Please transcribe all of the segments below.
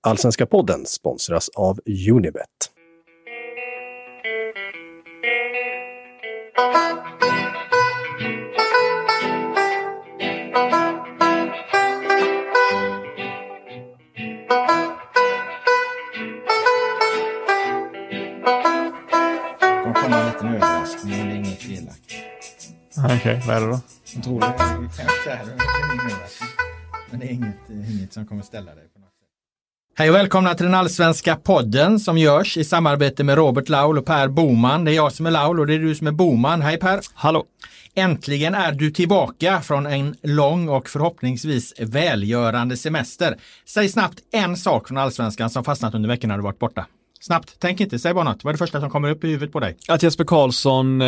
Allsvenska podden sponsras av Unibet. De kommer lite nu överraskning, men det är inget felaktigt. Okej, vad är det då? Jag tror det kanske är ingen överraskning. Men det är inget som kommer ställa dig på något sätt. Hej och välkomna till den allsvenska podden som görs i samarbete med Robert Laul och Per Boman. Det är jag som är Laul och det är du som är Boman. Hej Per! Hallå! Äntligen är du tillbaka från en lång och förhoppningsvis välgörande semester. Säg snabbt en sak från allsvenskan som fastnat under veckan när du varit borta. Snabbt, tänk inte, säg bara något. Vad är det första som kommer upp i huvudet på dig? Att Jesper Karlsson,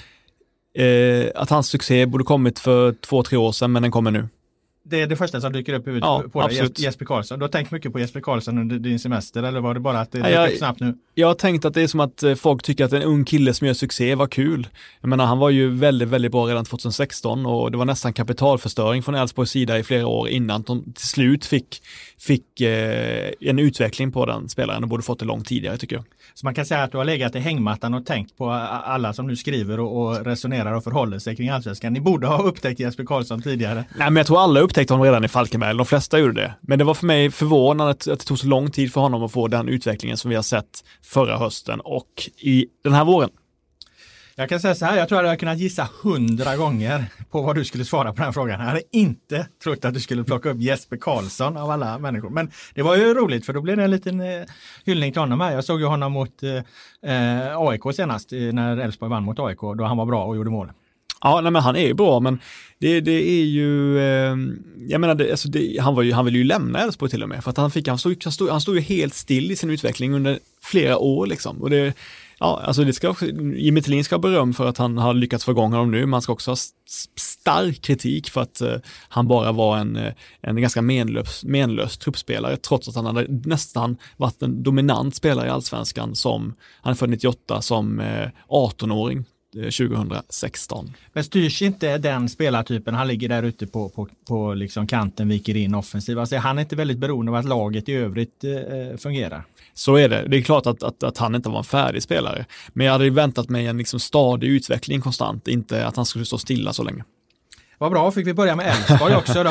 att hans succé borde kommit för 2-3 år sedan, men den kommer nu. Det är det första som dyker upp i huvudet på dig, Jesper Karlsson. Du har tänkt mycket på Jesper Karlsson under din semester, eller var det bara att det dyker upp snabbt nu? Jag har tänkt att det är som att folk tycker att en ung kille som gör succé var kul. Jag menar, han var ju väldigt, väldigt bra redan 2016 och det var nästan kapitalförstöring från Elfsborgs sida i flera år innan de till slut fick en utveckling på den spelaren och borde fått det långt tidigare, tycker jag. Så man kan säga att du har legat i hängmattan och tänkt på alla som nu skriver och resonerar och förhåller sig kring allsvenskan. Ni borde ha upptäckt Jesper Karlsson tidigare. Nej, men jag tror alla upptäckte honom redan i Falkenberg. De flesta gjorde det. Men det var för mig förvånande att det tog så lång tid för honom att få den utvecklingen som vi har sett förra hösten och i den här våren. Jag kan säga så här, jag tror att jag hade kunnat gissa 100 gånger på vad du skulle svara på den frågan. Jag hade inte trott att du skulle plocka upp Jesper Karlsson av alla människor. Men det var ju roligt, för då blev det en liten hyllning till honom här. Jag såg ju honom mot AIK senast när Elfsborg vann mot AIK, då han var bra och gjorde mål. Ja, nej, men han är ju bra, men det är ju jag menar han ville ju lämna Elfsborg till och med, för att han stod ju helt still i sin utveckling under flera år liksom. Och det, ja, alltså det ska också, Jimmy Tillin ska ha beröm för att han har lyckats få igång honom nu. Man ska också ha stark kritik för att han bara var en ganska menlös truppspelare, trots att han hade nästan varit en dominant spelare i allsvenskan som han är född 98 som 18-åring 2016. Men styrs inte den spelartypen, han ligger där ute på liksom kanten, viker in offensiv. Alltså han är inte väldigt beroende av att laget i övrigt fungerar. Så är det. Det är klart att han inte var en färdig spelare. Men jag hade väntat mig en liksom stadig utveckling konstant, inte att han skulle stå stilla så länge. Vad bra, fick vi börja med Elfsborg också.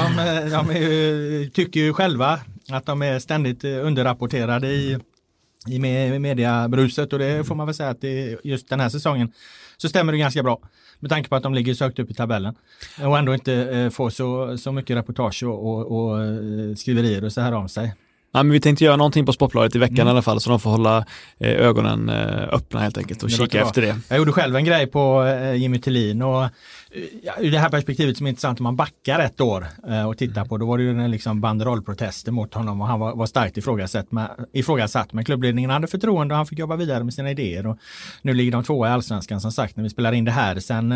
De tycker ju själva att de är ständigt underrapporterade i mediabruset, och det får man väl säga att just den här säsongen så stämmer det ganska bra med tanke på att de ligger så högt upp i tabellen och ändå inte får så mycket reportage och skriverier och så här om sig. Ja, men vi tänkte göra någonting på Sportbladet i veckan i alla fall, så de får hålla ögonen öppna helt enkelt och kika efter det. Jag gjorde själv en grej på Jimmy Tillin, och ur det här perspektivet som är intressant om man backar ett år och tittar på, då var det ju en liksom banderollprotester mot honom och han var starkt ifrågasatt, men klubbledningen hade förtroende och han fick jobba vidare med sina idéer, och nu ligger de 2 i allsvenskan som sagt när vi spelar in det här. Sen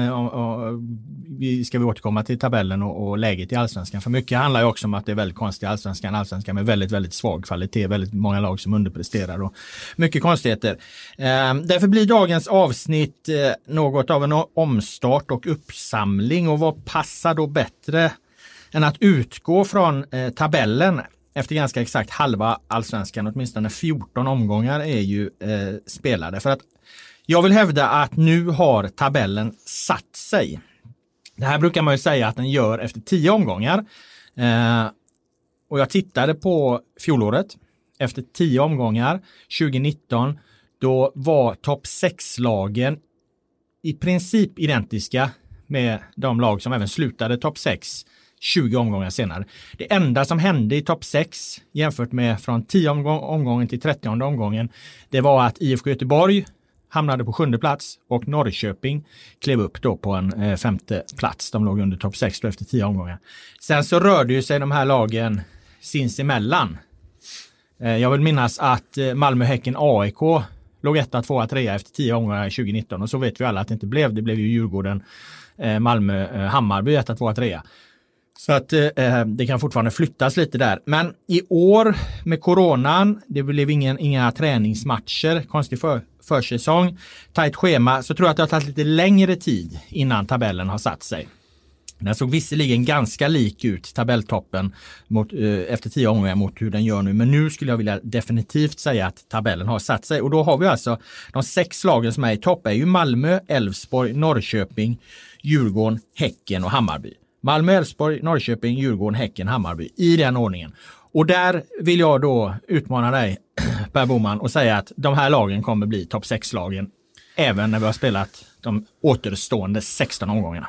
ska vi återkomma till tabellen och läget i allsvenskan, för mycket handlar ju också om att det är väldigt konstigt i allsvenskan med väldigt, väldigt svag kvalitet, väldigt många lag som underpresterar och mycket konstigheter. Därför blir dagens avsnitt något av en omstart och uppsamling, och vad passar då bättre än att utgå från tabellen efter ganska exakt halva allsvenskan, åtminstone 14 omgångar är ju spelade, för att jag vill hävda att nu har tabellen satt sig. Det här brukar man ju säga att den gör efter 10 omgångar. Och jag tittade på fjolåret efter 10 omgångar 2019, då var topp 6-lagen i princip identiska med de lag som även slutade topp 6 20 omgångar senare. Det enda som hände i topp 6 jämfört med från 10 omgången till 30:e omgången, det var att IFK Göteborg hamnade på 7:e plats och Norrköping klev upp då på en 5:e plats. De låg under topp 6 då efter 10 omgångar. Sen så rörde ju sig de här lagen sinsemellan. Jag vill minnas att Malmö, Häcken, AIK låg 1, 2, 3 efter 10 omgångar 2019, och så vet vi alla att det inte blev. Det blev ju Djurgården, Malmö, Hammarby 1, 2, 3. Så att det kan fortfarande flyttas lite där. Men i år med coronan, det blev inga träningsmatcher, konstig försäsong, tajt schema, så tror jag att det har tagit lite längre tid innan tabellen har satt sig. Den såg visserligen ganska lik ut, tabelltoppen, efter 10 omgångar mot hur den gör nu. Men nu skulle jag vilja definitivt säga att tabellen har satt sig. Och då har vi alltså de 6 lagen som är i topp är ju Malmö, Elfsborg, Norrköping, Djurgården, Häcken och Hammarby. Malmö, Elfsborg, Norrköping, Djurgården, Häcken, Hammarby i den ordningen. Och där vill jag då utmana dig, Per Boman, och säga att de här lagen kommer bli topp 6-lagen även när vi har spelat de återstående 16 omgångarna.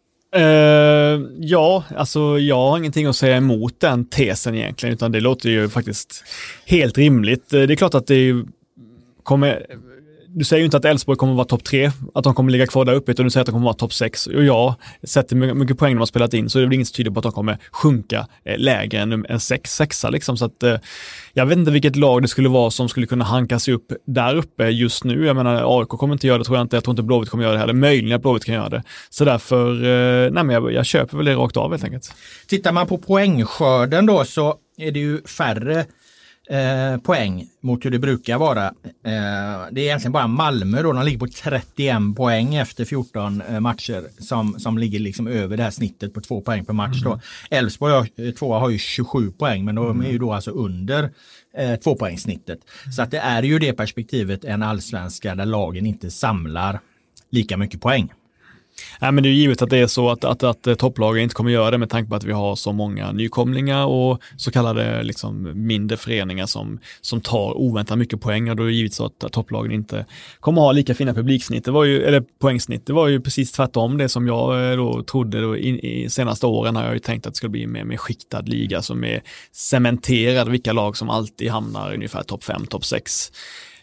Ja, alltså jag har ingenting att säga emot den tesen egentligen, utan det låter ju faktiskt helt rimligt. Det är klart att det kommer... Du säger ju inte att Elfsborg kommer att vara topp 3, att de kommer ligga kvar där uppe, utan du säger att de kommer att vara topp 6. Och ja, sätter mycket poäng de har spelat in, så det är väl inget som tyder på att de kommer sjunka lägre än en 6 liksom. Så att jag vet inte vilket lag det skulle vara som skulle kunna hanka sig upp där uppe just nu. Jag menar, AIK kommer inte göra det, tror jag inte. Jag tror inte Blåvitt kommer göra det heller. Möjligen att Blåvitt kan göra det. Så därför, nej men jag köper väl det rakt av helt enkelt. Tittar man på poängskörden då, så är det ju färre poäng mot hur det brukar vara. Det är egentligen bara Malmö då, de ligger på 31 poäng efter 14 matcher som ligger liksom över det här snittet på 2 poäng per match då. Elfsborg 2 har ju 27 poäng, men de är ju då alltså under 2 poängssnittet. Så att det är ju det perspektivet en allsvenska där lagen inte samlar lika mycket poäng. Nej, men det är givet att det är så att topplagen inte kommer göra det med tanke på att vi har så många nykomlingar och så kallade liksom mindre föreningar som tar oväntat mycket poäng, och då är det givet så att topplagen inte kommer ha lika fina publiksnitt. Eller poängsnitt. Det var ju precis tvärtom det som jag då trodde då i senaste åren. Har jag ju tänkt att det skulle bli mer skiktad liga som är cementerad, vilka lag som alltid hamnar ungefär topp 5, topp 6.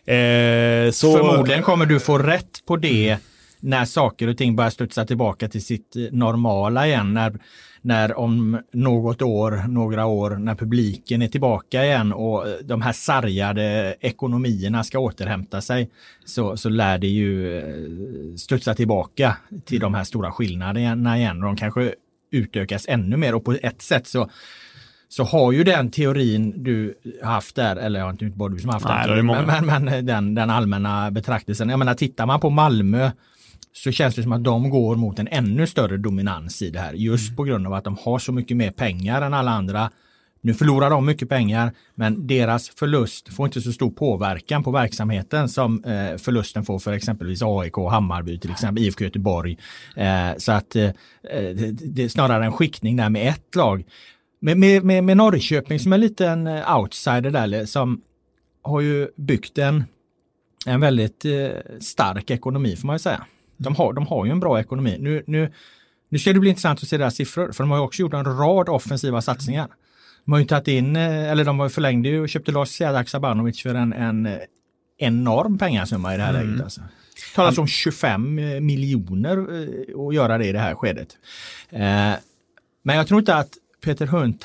Så förmodligen kommer du få rätt på det när saker och ting börjar studsa tillbaka till sitt normala igen, när om några år, när publiken är tillbaka igen och de här sargade ekonomierna ska återhämta sig, så lär det ju studsa tillbaka till de här stora skillnaderna igen, och de kanske utökas ännu mer, och på ett sätt så har ju den teorin du haft där, eller jag har inte bara du som haft den allmänna betraktelsen. Jag menar, tittar man på Malmö så känns det som att de går mot en ännu större dominans i det här. Just på grund av att de har så mycket mer pengar än alla andra. Nu förlorar de mycket pengar, men deras förlust får inte så stor påverkan på verksamheten som förlusten får för exempelvis AIK, Hammarby till exempel, IFK Göteborg. Så att det är snarare en skiktning där med ett lag. Med Norrköping som är lite en outsider där, som har ju byggt en väldigt stark ekonomi, får man ju säga. De har ju en bra ekonomi. Nu ska det bli intressant att se deras siffror, för de har ju också gjort en rad offensiva satsningar. De har ju tagit in, eller de har förlängde ju och köpte loss Sead Haksabanovic för en enorm pengasumma i det här läget. Alltså. Det talas om 25 miljoner att göra det i det här skedet. Men jag tror inte att Peter Hunt,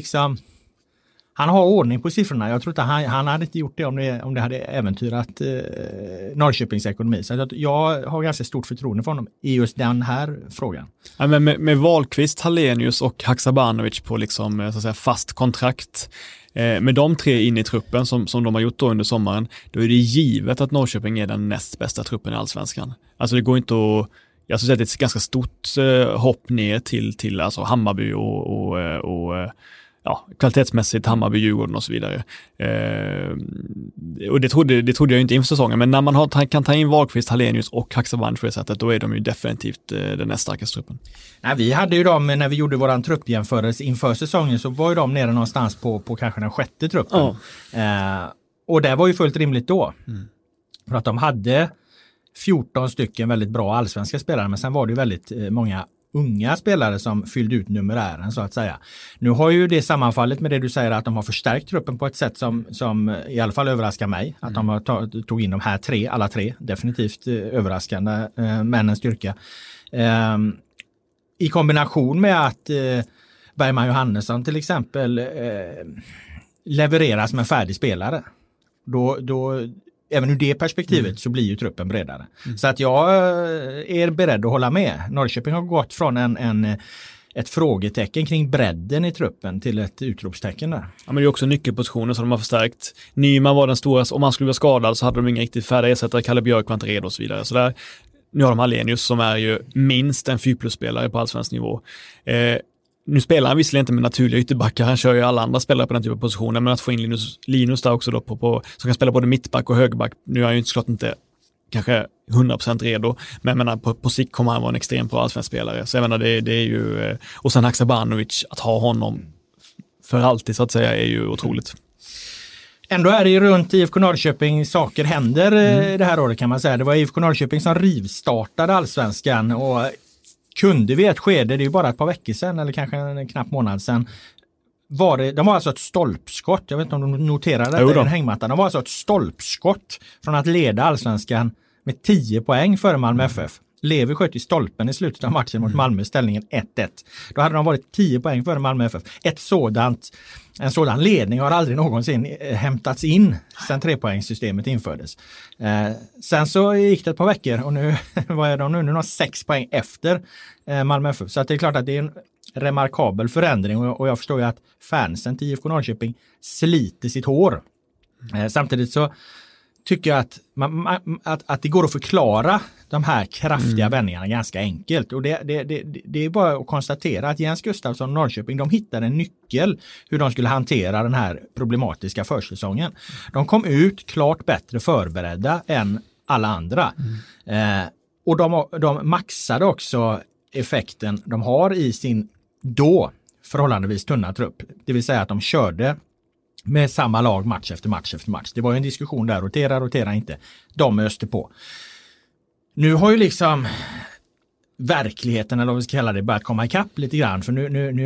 han har ordning på siffrorna. Jag tror inte han hade inte gjort det om det hade äventyrat Norrköpings ekonomi. Så jag har ganska stort förtroende för honom i just den här frågan. Ja, men med Wahlqvist, Hallenius och Haksabanovic på liksom, så att säga, fast kontrakt, med de 3 in i truppen som de har gjort då under sommaren, då är det givet att Norrköping är den näst bästa truppen i Allsvenskan. Alltså det går inte att... Jag skulle säga att det är ett ganska stort hopp ner till alltså Hammarby och kvalitetsmässigt Hammarby, Djurgården och så vidare. Och det trodde jag inte inför säsongen, men när man kan ta in Wahlqvist, Hallenius och Haksabanovic på det sättet, då är de ju definitivt den näst starkaste truppen. Nej, vi hade ju dem, när vi gjorde våran truppjämförelse inför säsongen, så var ju de nere någonstans på kanske den 6:e truppen. Och det var ju fullt rimligt då. För att de hade 14 stycken väldigt bra allsvenska spelare, men sen var det ju väldigt många unga spelare som fyllde ut numerären, så att säga. Nu har ju det sammanfallit med det du säger, att de har förstärkt truppen på ett sätt som i alla fall överraskar mig. Att de har tog in de här alla tre, definitivt överraskande, männens styrka. I kombination med att Bergman Johannesson till exempel levereras som en färdig spelare. Då även ur det perspektivet så blir ju truppen bredare. Så att jag är beredd att hålla med. Norrköping har gått från ett frågetecken kring bredden i truppen till ett utropstecken där. Ja, men det är också nyckelpositioner som de har förstärkt. Nyman var den stora, om han skulle vara skadad så hade de ingen riktigt färdiga ersättare. Kalle Björk var inte redo och så vidare. Så nu har de Hallenius som är ju minst en 4+-spelare på allsvensk nivå. Nu spelar han visserligen inte med naturliga ytterbackar, han kör ju alla andra spelare på den typen av positioner, men att få in Linus där också då som kan spela både mittback och högerback. Nu är han ju såklart inte kanske 100% redo, men jag menar, på sikt kommer han vara en extremt bra allsvensk spelare. Så jag menar, det är ju, och sen Haksabanovic, att ha honom för alltid så att säga är ju otroligt. Ändå är det ju runt IFK Norrköping saker händer det här året kan man säga. Det var IFK Norrköping som rivstartade allsvenskan och kunde vid ett skede, det är ju bara ett par veckor sedan eller kanske en knapp månad sedan, de var alltså ett stolpskott, jag vet inte om de noterade det i en hängmatta, de var alltså ett stolpskott från att leda allsvenskan med 10 poäng före Malmö FF. Levi sköt i stolpen i slutet av matchen mot Malmö, ställningen 1-1. Då hade de varit 10 poäng före Malmö FF. En sådan ledning har aldrig någonsin hämtats in sedan 3-poängssystemet infördes. Sen så gick det ett par veckor och nu, vad är de nu? Nu har de 6 poäng efter Malmö FF. Så att det är klart att det är en remarkabel förändring och jag förstår ju att fansen till IFK Norrköping sliter sitt hår. Samtidigt så tycker jag att det går att förklara de här kraftiga vändningarna ganska enkelt. Och det är bara att konstatera att Jens Gustafsson och Norrköping, de hittade en nyckel hur de skulle hantera den här problematiska försäsongen. De kom ut klart bättre förberedda än alla andra. Och de maxade också effekten de har i sin då förhållandevis tunna trupp. Det vill säga att de körde med samma lag match efter match efter match. Det var ju en diskussion där, rotera inte. De öste på. Nu har ju liksom verkligheten, eller vad vi ska kalla det, börjat komma ikapp lite grann. För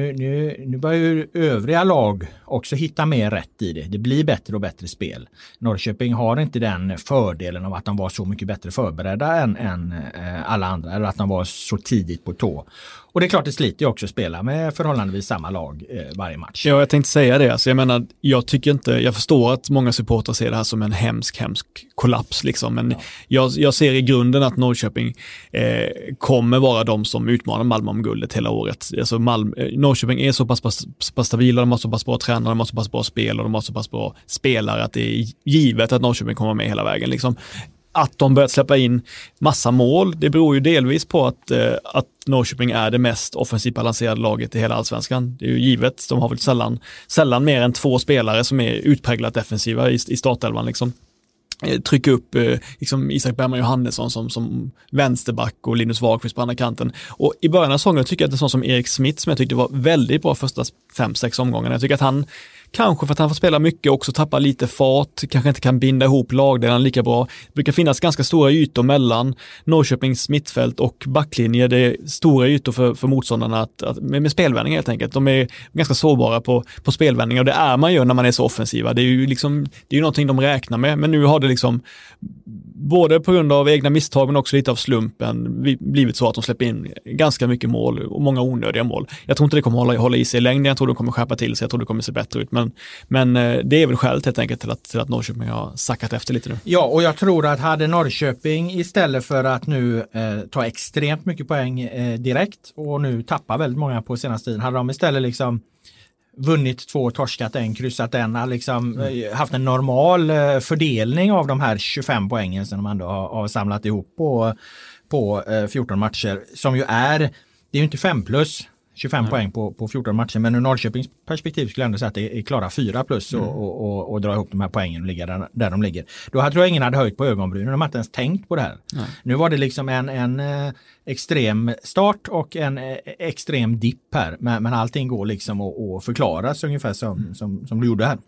nu börjar ju övriga lag också hitta mer rätt i det. Det blir bättre och bättre spel. Norrköping har inte den fördelen av att de var så mycket bättre förberedda än alla andra. Eller att de var så tidigt på tå. Och det är klart det sliter ju också att spela med förhållandevis samma lag varje match. Ja, jag tänkte säga det. Alltså, jag menar, jag förstår att många supportrar ser det här som en hemsk kollaps. Liksom. Men jag ser i grunden att Norrköping kommer vara de som utmanar Malmö om guldet hela året. Alltså, Norrköping är så pass stabila, de har så pass bra tränare, de har så pass bra spel och de har så pass bra spelare att det är givet att Norrköping kommer med hela vägen. Liksom. Att de börjat släppa in massa mål, det beror ju delvis på att Norrköping är det mest offensivt balanserade laget i hela allsvenskan. Det är ju givet, de har väl sällan mer än 2 spelare som är utpräglat defensiva i startelvan liksom. Trycka upp liksom Isak Bergman Johannesson som vänsterback och Linus Wahlqvist på andra kanten. Och i början av säsongen tycker jag att det är sån som Erik Smith som jag tyckte var väldigt bra första 5-6 omgångarna. Jag tycker att han kanske för att han får spela mycket också tappar lite fart, kanske inte kan binda ihop lagdelarna lika bra. Det brukar finnas ganska stora ytor mellan Norrköpings mittfält och backlinje. Det är stora ytor för motståndarna med spelvändning helt enkelt. De är ganska sårbara på spelvändningar och det är man ju när man är så offensiva. Det är ju någonting de räknar med, men nu har det liksom både på grund av egna misstag men också lite av slumpen blivit så att de släpper in ganska mycket mål och många onödiga mål. Jag tror inte det kommer hålla i sig i längden, jag tror de kommer skärpa till sig, jag tror det kommer se bättre ut. Men det är väl skälet helt enkelt till att Norrköping har sackat efter lite nu. Ja, och jag tror att hade Norrköping istället för att nu ta extremt mycket poäng direkt och nu tappa väldigt många på senaste tiden, hade de istället liksom vunnit 2, torskat 1, kryssat 1, liksom haft en normal fördelning av de här 25 poängen som de ändå har samlat ihop på 14 matcher, som ju det är ju inte 5+, 25 poäng på 14 matcher, men ur Norrköpings perspektiv skulle jag ändå säga att det är klara 4+ och dra ihop de här poängen och ligga där de ligger. Då tror jag ingen hade höjt på ögonbrynen, de hade inte ens tänkt på det här. Nej. Nu var det liksom en extrem start och en extrem dipp här, men allting går liksom att förklaras ungefär som du gjorde här.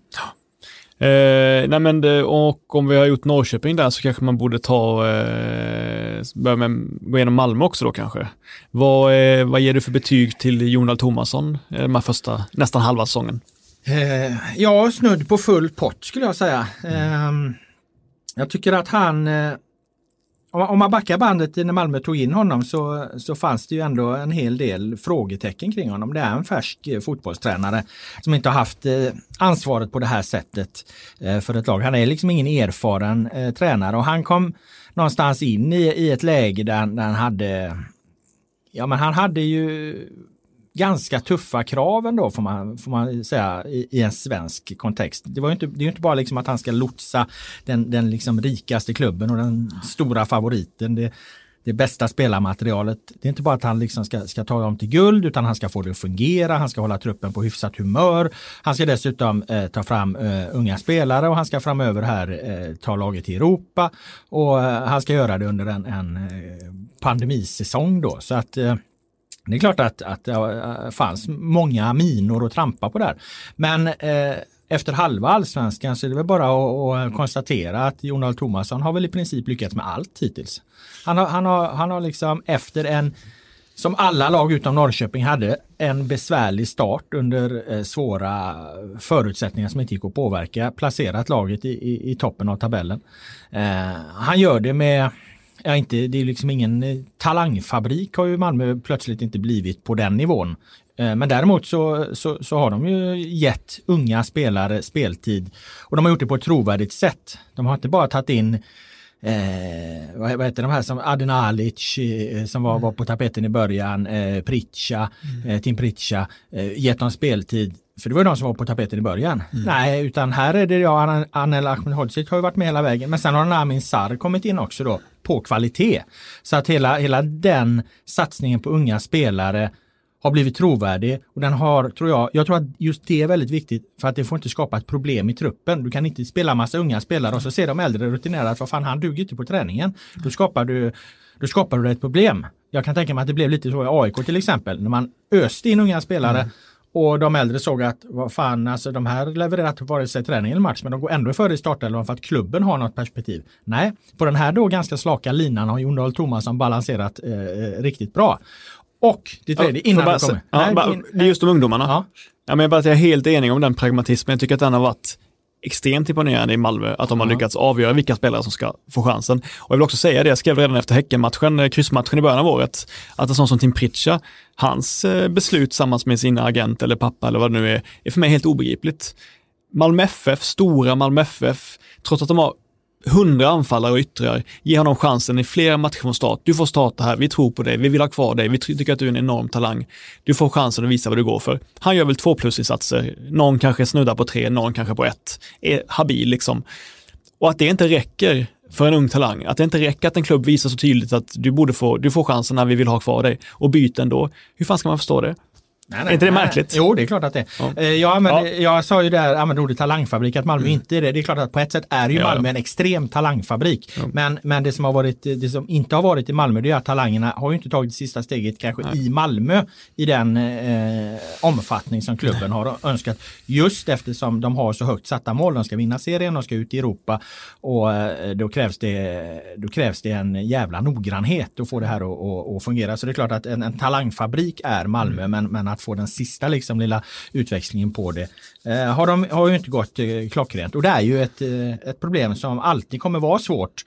Och om vi har gjort Norrköping där så kanske man borde börja med gå igenom Malmö också då kanske. Vad ger du för betyg till Jon Dahl Tomasson de här första nästan halva säsongen? Ja, snudd på full pott skulle jag säga. Jag tycker att han, om man backar bandet när Malmö tog in honom så fanns det ju ändå en hel del frågetecken kring honom. Det är en färsk fotbollstränare som inte har haft ansvaret på det här sättet för ett lag. Han är liksom ingen erfaren tränare och han kom någonstans in i ett läge där han hade, han hade ju ganska tuffa krav ändå får man säga i en svensk kontext. Det är ju inte bara liksom att han ska lotsa den liksom rikaste klubben och den stora favoriten. det bästa spelarmaterialet. Det är inte bara att han liksom ska ta dem till guld, utan han ska få det att fungera, han ska hålla truppen på hyfsat humör. Han ska dessutom ta fram unga spelare och han ska framöver här ta laget till Europa och han ska göra det under en pandemisäsong då. Så att det är klart att det fanns många minor att trampa på där. Men efter halva allsvenskan så är det väl bara att konstatera att Jon Dahl Tomasson har väl i princip lyckats med allt hittills. Han har liksom efter en, som alla lag utom Norrköping hade, en besvärlig start under svåra förutsättningar som inte gick att påverka, placerat laget i toppen av tabellen. Han gör det med, det är liksom ingen talangfabrik, har ju Malmö plötsligt inte blivit på den nivån. Men däremot så har de ju gett unga spelare speltid och de har gjort det på ett trovärdigt sätt. De har inte bara tagit in vad heter de här som Adin Alic som var på tapeten i början, Tim Pritcha, gett dem speltid. För det var de som var på tapeten i början. Nej, utan här är det Anel Ahmedhodzic har ju varit med hela vägen. Men sen har Amin Sarr kommit in också då på kvalitet. Så att hela den satsningen på unga spelare har blivit trovärdig och den har, jag tror att just det är väldigt viktigt för att det får inte skapa ett problem i truppen. Du kan inte spela massa unga spelare och så ser de äldre rutinerade att vad fan, han duger inte på träningen. Då skapar du ett problem. Jag kan tänka mig att det blev lite så i AIK till exempel, när man öste in unga spelare och de äldre såg att vad fan, alltså de här levererar inte vare sig träning eller match, men de går ändå före i startelvan för att klubben har något perspektiv. Nej, på den här då ganska slaka linan har Jon Dahl Tomasson balanserat riktigt bra. Och det tredje, innan det kommer. Det är just de ungdomarna. Ja. Ja, men jag är helt enig om den pragmatismen. Jag tycker att den har varit extremt imponerande i Malmö, att de har lyckats avgöra vilka spelare som ska få chansen. Och jag vill också säga det, jag skrev redan efter Häckenmatchen, kryssmatchen i början av året, att en sån som Tim Pritcha, hans beslut tillsammans med sin agent eller pappa eller vad det nu är för mig helt obegripligt. Malmö FF, stora Malmö FF, trots att de har 100 anfallare och yttrar, ge honom chansen i flera matcher från start. Du får starta här, vi tror på dig, vi vill ha kvar dig, vi tycker att du är en enorm talang. Du får chansen att visa vad du går för. Han gör väl 2+insatser, någon kanske snuddar på 3, någon kanske på 1. Är habil liksom. Och att det inte räcker för en ung talang, att det inte räcker att en klubb visar så tydligt att du får chansen när vi vill ha kvar dig och byta ändå. Hur fan ska man förstå det? Nej, är inte det märkligt? Jo, det är klart att det är. Jag sa ju där, använde ordet talangfabrik, att Malmö inte är det. Det är klart att på ett sätt är ju Malmö en extrem talangfabrik. Men det som inte har varit i Malmö, det är att talangerna har ju inte tagit det sista steget kanske i Malmö i den omfattning som klubben har önskat. Just eftersom de har så högt satta mål. De ska vinna serien, de ska ut i Europa och då krävs det en jävla noggrannhet att få det här att fungera. Så det är klart att en talangfabrik är Malmö, men att få den sista liksom lilla utväxlingen på det har ju inte gått klockrent. Och det är ju ett problem som alltid kommer vara svårt.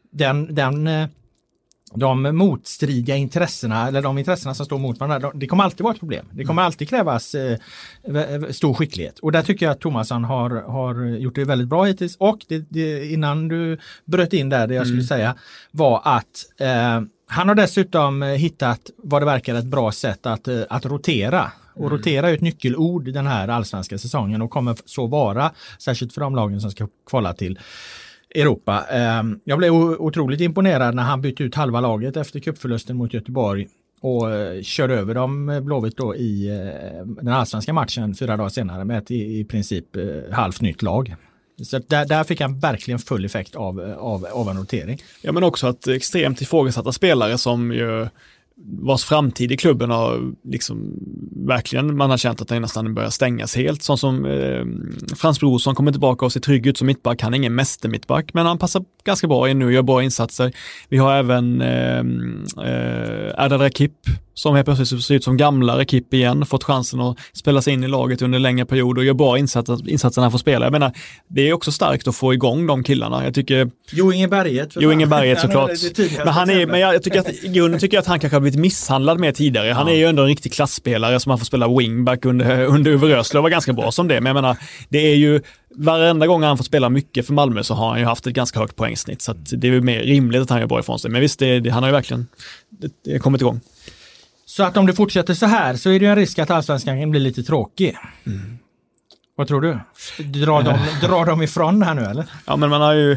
De motstridiga intressena, eller de intressena som står mot varandra, det kommer alltid vara ett problem. Det kommer alltid krävas stor skicklighet. Och där tycker jag att Tomasson har gjort det väldigt bra hittills. Och innan du bröt in där, det jag skulle säga var att han har dessutom hittat vad det verkar ett bra sätt att rotera. Och rotera är ett nyckelord den här allsvenska säsongen och kommer så vara, särskilt för de lagen som ska kvala till Europa. Jag blev otroligt imponerad när han bytte ut halva laget efter cupförlusten mot Göteborg och körde över dem Blåvitt då i den allsvenska matchen 4 dagar senare med ett i princip halvt nytt lag. Så där fick han verkligen full effekt av en rotering. Ja, men också att extremt ifrågasatta spelare som ju vars framtid i klubben har liksom verkligen, man har känt att den nästan börjar stängas helt. Sån som Frans Brorsson kommer tillbaka och ser trygg ut som mittback. Han är ingen mästermittback, men han passar ganska bra in nu och gör bra insatser. Vi har även Erdal Rakip som helt plötsligt ser ut som gamla Rakip igen, fått chansen att spela sig in i laget under en längre period och gör bra insatser när han får spela. Jag menar, det är också starkt att få igång de killarna. Jag tycker Inge Berget såklart. Men jag tycker att i grunden tycker jag att han kanske har blivit misshandlad med tidigare. Han är ju ändå en riktig klassspelare som man får spela wingback under Uwe Rösler och var ganska bra som det. Men jag menar, det är ju varenda gång han får spela mycket för Malmö så har han ju haft ett ganska högt poängsnitt, så att det är ju mer rimligt att han gör bra ifrån sig. Men visst, han har ju verkligen kommit igång. Så att om det fortsätter så här så är det ju en risk att allsvenskan kan bli lite tråkig. Vad tror du? Drar de ifrån det här nu eller? Ja, men man har ju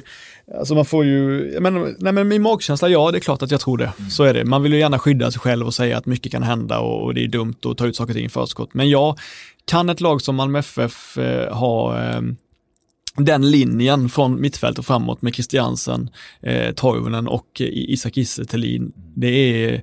Alltså man får ju, men min magkänsla, ja det är klart att jag tror det. Så är det. Man vill ju gärna skydda sig själv och säga att mycket kan hända och det är dumt att ta ut saker och ting i förskott. Men jag kan ett lag som Malmö FF ha den linjen från mittfält och framåt med Christiansen, Toivonen och Isak Kiese Thelin. Det är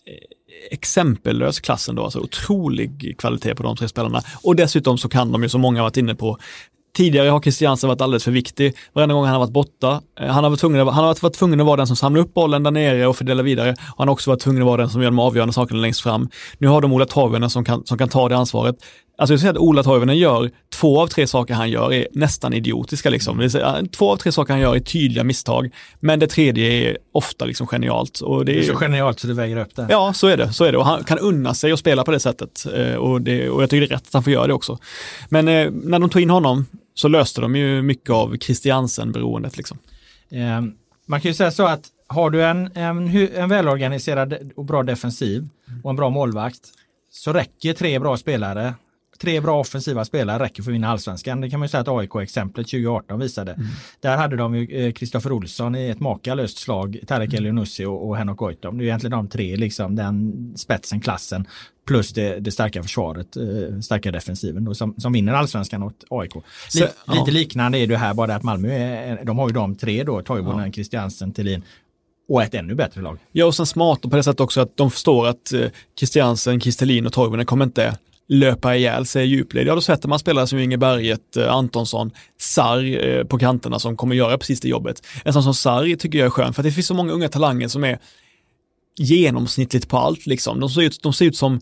exempellös klassen då, alltså otrolig kvalitet på de 3 spelarna. Och dessutom så kan de ju, som många har varit inne på, tidigare har Christiansen varit alldeles för viktig. Varenda gång han har varit borta. Han har varit tvungen att vara den som samlar upp bollen där nere och fördelar vidare. Han har också varit tvungen att vara den som gör de avgörande sakerna längst fram. Nu har de Ola Toivonen som kan ta det ansvaret. Alltså jag säger att Ola Toivonen gör 2 av 3 saker han gör är nästan idiotiska liksom. Det vill säga, 2 av 3 saker han gör är tydliga misstag, men det tredje är ofta liksom genialt. Och det är så genialt så det väger upp det. Ja, så är det. Och han kan unna sig att spela på det sättet. Och jag tycker det är rätt att han får göra det också. Men när de tog in honom så löste de ju mycket av Christiansen-beroendet liksom. Man kan ju säga så att har du en välorganiserad och bra defensiv och en bra målvakt, så räcker 3 bra spelare, 3 bra offensiva spelare räcker för att vinna allsvenskan. Det kan man ju säga att AIK-exemplet 2018 visade. Där hade de ju Kristoffer Olsson i ett makalöst slag, Tarek Eliounussi och Henok Goitom. Det är egentligen de 3, liksom, den spetsen, klassen, plus det starka försvaret, starka defensiven då, som vinner allsvenskan åt AIK. Lite liknande är det här, bara att Malmö de har ju de 3 då, Toivonen, Christiansen, Thelin och ett ännu bättre lag. Ja, och sen smart på det sättet också att de förstår att Christiansen, Thelin och Toivonen kommer inte löpa ihjäl sig i djupled. Ja, då sätter man spelare som Inge Berget, Antonsson, Sarr på kanterna som kommer göra precis det jobbet. En sån som Sarr tycker jag är skön, för att det finns så många unga talanger som är genomsnittligt på allt liksom. De ser ut som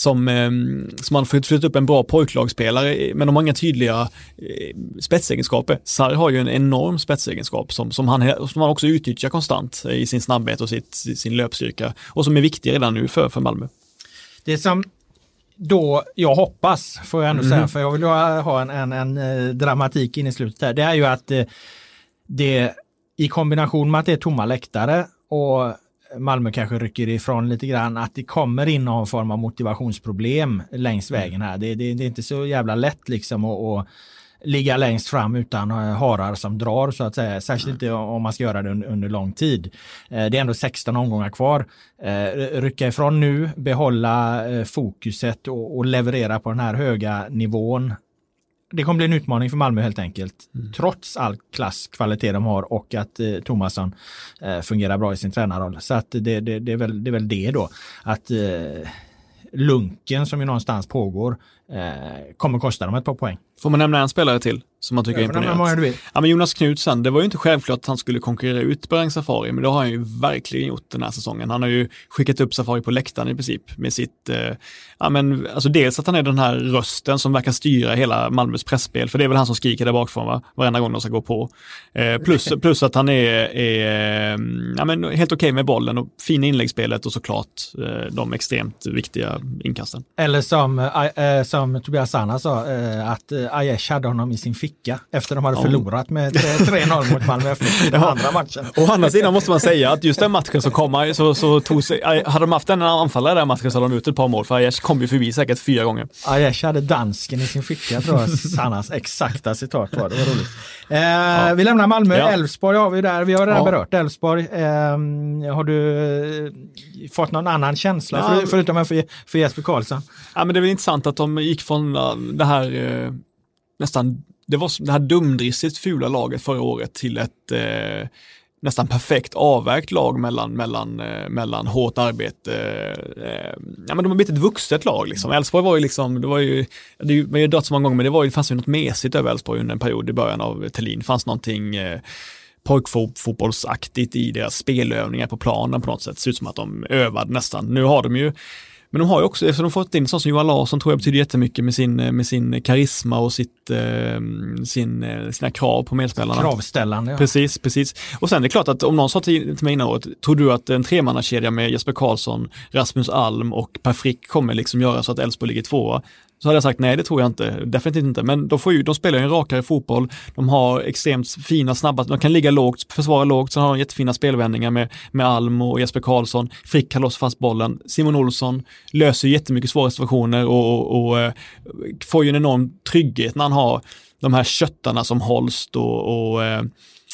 man får flytta upp en bra pojklagsspelare, men de har inga tydliga spetsegenskaper. Sarr har ju en enorm spetsegenskap som han också utnyttjar konstant i sin snabbhet och sin löpstyrka, och som är viktig redan nu för Malmö. Det som då jag hoppas, får jag ändå säga, för jag vill ha en dramatik in i slutet här, det är ju att det i kombination med att det är tomma läktare och Malmö kanske rycker ifrån lite grann, att det kommer in någon form av motivationsproblem längs vägen här. Det är inte så jävla lätt liksom att ligga längst fram utan harar som drar, så att säga. Särskilt inte om man ska göra det under lång tid. Det är ändå 16 omgångar kvar. Rycka ifrån nu, behålla fokuset och leverera på den här höga nivån. Det kommer bli en utmaning för Malmö helt enkelt. Trots all kvalitet de har och att Tomasson fungerar bra i sin tränarroll. Så att det är väl det då. Att lunken som ju någonstans pågår kommer kosta dem ett par poäng. Får man nämna en spelare till som man tycker är imponerad? Ja, men Jonas Knutsen, det var ju inte självklart att han skulle konkurrera ut Berang Safari, men det har han ju verkligen gjort den här säsongen. Han har ju skickat upp Safari på läktaren i princip med sitt, alltså dels att han är den här rösten som verkar styra hela Malmös pressspel, för det är väl han som skriker där bakifrån, va? Varenda gång de ska gå på. Plus att han är helt okej med bollen och fina inläggsspelet och såklart de extremt viktiga inkasten. Eller som Tobias Sanna sa, att Aiesh hade honom i sin ficka efter de hade förlorat med 3-0 mot Malmö efter den andra matchen. Och å andra sidan måste man säga att just den matchen så hade de haft en anfallare där matchen så hade de ut ett par mål, för Aiesh kom ju förbi säkert 4 gånger. Aiesh hade dansken i sin ficka, tror jag Sannas exakta citat var. Det var roligt. Vi lämnar Malmö, Elfsborg har vi där. Vi har redan berört Elfsborg. Har du fått någon annan känsla förutom för Jesper Karlsson? Ja, men det är väl intressant att de gick från det här det var det här dumdristigt fula laget förra året till ett nästan perfekt avvägt lag mellan hårt arbete. Men de har blivit ett vuxet lag liksom. Elfsborg var ju liksom, det var ju dött så många gånger, men det fanns ju något mesigt över Elfsborg under en period i början av Thelin. Det fanns någonting pojkfotbollsaktigt i deras spelövningar på planen på något sätt. Det ser ut som att de övade nästan. Nu har de ju, men de har ju också, efter de fått in sån som Johan Larsson, tror jag betyder jättemycket med sin karisma och sina krav på medspelarna. Kravställande, ja. Precis. Och sen är det klart att om någon sa till mig innan året, tror du att en tremannakedja med Jesper Karlsson, Rasmus Alm och Per Frick kommer liksom göra så att Elfsborg ligger 2? Så hade jag sagt nej, det tror jag inte. Definitivt inte. Men de spelar ju en rakare fotboll. De har extremt fina, snabba. De kan ligga lågt, försvara lågt. Sen har de jättefina spelvändningar med Alm och Jesper Karlsson. Frick kan låsa fast bollen. Simon Olsson löser jättemycket svåra situationer och får ju en enorm trygghet när han har de här köttarna som Holst och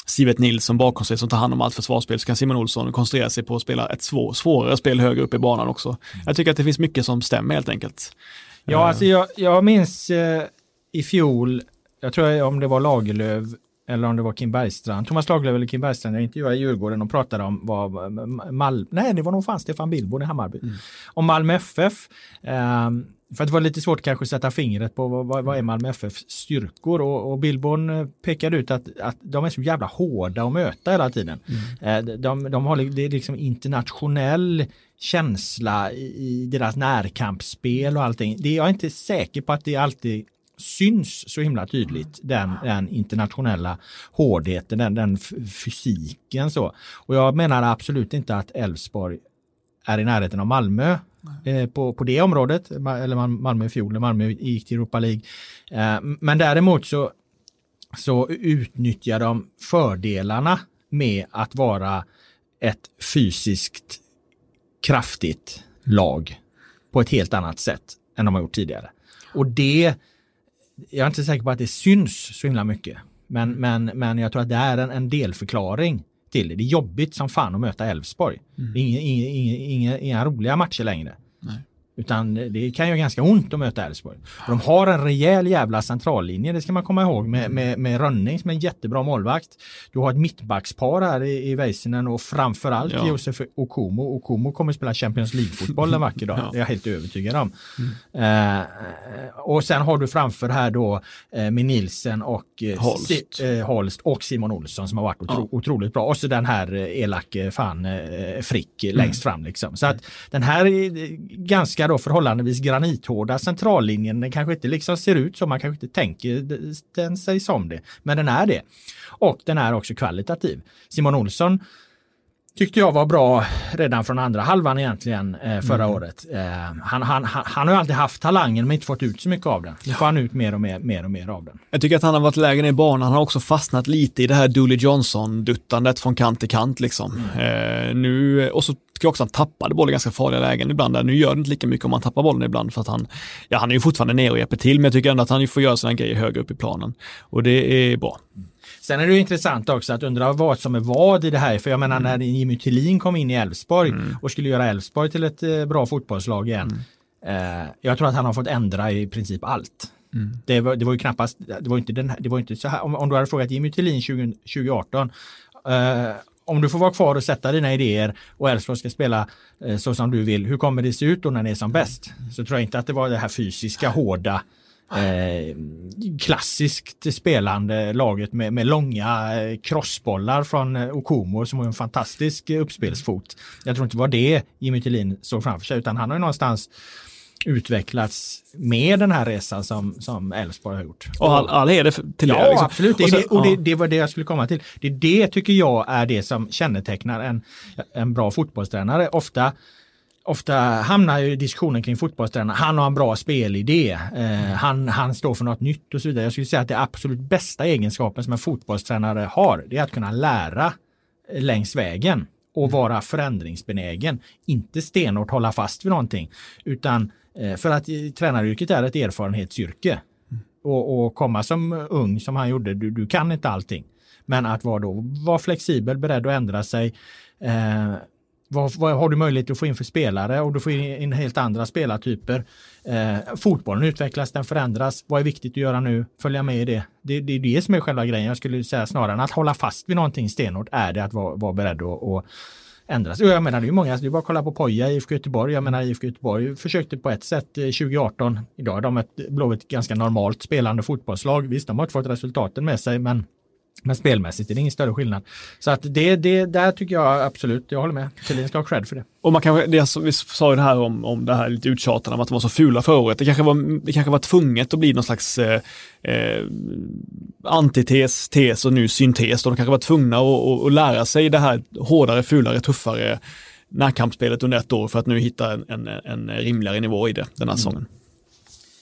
Sivert Nilsson bakom sig som tar hand om allt försvarsspel, så kan Simon Olsson koncentrera sig på att spela ett svårare spel högre upp i banan också. Jag tycker att det finns mycket som stämmer helt enkelt. Ja, alltså jag minns i fjol, jag tror om det var Lagerlöf eller om det var Kim Bergstrand, Thomas Lagerlöf eller Kim Bergstrand, jag intervjuade i Djurgården och pratade om det var nog fan Stefan Billborn i Hammarby. Om Malmö FF, för det var lite svårt kanske att sätta fingret på vad är Malmö FFs styrkor, och Billborn pekade ut att de är så jävla hårda att möta hela tiden. De har det är liksom internationell känsla i deras närkampsspel och allting. Jag är inte säker på att det alltid syns så himla tydligt, den internationella hårdheten, den fysiken så. Och jag menar absolut inte att Elfsborg är i närheten av Malmö på det området, eller Malmö i fjol, Malmö gick till Europa League. Men däremot så utnyttjar de fördelarna med att vara ett fysiskt kraftigt lag på ett helt annat sätt än de har gjort tidigare. Och det, jag är inte säker på att det syns så himla mycket, men jag tror att det är en delförklaring till det. Det är jobbigt som fan att möta Elfsborg. Det är inga roliga matcher längre. Nej. Utan det kan ju ganska ont att möta Elfsborg. De har en rejäl jävla centrallinje, det ska man komma ihåg, med Rönning som är en jättebra målvakt. Du har ett mittbackspar här i Väisänen och framförallt Josef Okumu. Okumu kommer att spela Champions League-fotboll en vacker dag. Det är jag helt övertygad om. Och sen har du framför här då med Nilsen och Holst och Simon Olsson som har varit otroligt bra. Och så den här elake Frick längst fram liksom. Så att den här är ganska då förhållandevis granithårda centrallinjen, den kanske inte liksom ser ut som, man kanske inte tänker den sig som det, men den är det. Och den är också kvalitativ. Simon Olsson tyckte jag var bra redan från andra halvan egentligen förra året. Han har ju alltid haft talangen men inte fått ut så mycket av den. Nu får han ut mer och mer av den. Jag tycker att han har varit lägen i banan. Han har också fastnat lite i det här Dooley Johnson-duttandet från kant till kant liksom. Nu, och så tycker jag också att han tappade bollen i ganska farliga lägen ibland. Nu gör det inte lika mycket om han tappar bollen ibland, för att han är ju fortfarande ner och hjälper till, men jag tycker ändå att han får göra sådana grejer högre upp i planen. Och det är bra. Sen är det ju intressant också att undra vad som är vad i det här. För jag menar när Jimmy Tillin kom in i Elfsborg och skulle göra Elfsborg till ett bra fotbollslag igen. Jag tror att han har fått ändra i princip allt. Det var ju knappast, det var inte så här. Om du hade frågat Jimmy Tillin 2018, om du får vara kvar och sätta dina idéer och Elfsborg ska spela så som du vill, hur kommer det se ut då när det är som bäst? Så tror jag inte att det var det här fysiska, hårda, klassiskt spelande laget med långa crossbollar från Okumu som har en fantastisk uppspelsfot. Jag tror inte det var det Jimmy Tillin såg framför sig, utan han har ju någonstans utvecklats med den här resan som Elfsborg har gjort. Och all är det till det. Ja, liksom. absolut. Det var det jag skulle komma till. Det tycker jag är det som kännetecknar en bra fotbollstränare. Ofta hamnar ju diskussionen kring fotbollstränare. Han har en bra spelidé. Han står för något nytt och så vidare. Jag skulle säga att det absolut bästa egenskapen som en fotbollstränare har, det är att kunna lära längs vägen och vara förändringsbenägen. Inte stenhårt hålla fast vid någonting, utan för att tränaryrket är ett erfarenhetsyrke. Och komma som ung som han gjorde, du kan inte allting. Men att vara flexibel, beredd att ändra sig. Vad har du möjlighet att få in för spelare, och du får in helt andra spelartyper. Fotbollen utvecklas, den förändras. Vad är viktigt att göra nu? Följa med i det. Det är det som är själva grejen. Jag skulle säga snarare än att hålla fast vid någonting stenhårt är det att vara beredd att ändras. Jag menar, det är ju många, det är bara att kolla på Poja i IFK Göteborg. Jag menar, IFK Göteborg försökte på ett sätt 2018. Idag är de ett ganska normalt spelande fotbollslag. Visst, de har inte fått resultaten med sig, men spelmässigt är det ingen större skillnad. Så att det där tycker jag absolut, jag håller med. Tillin ska ha cred för det. Och man kanske, vi sa ju det här om det här lite uttjatande om att de var så fula förra året. Det kanske var tvunget att bli någon slags antites, tes och nu syntes. De kanske var tvungna att lära sig det här hårdare, fulare, tuffare närkampsspelet under ett år för att nu hitta en rimligare nivå i det den här säsongen.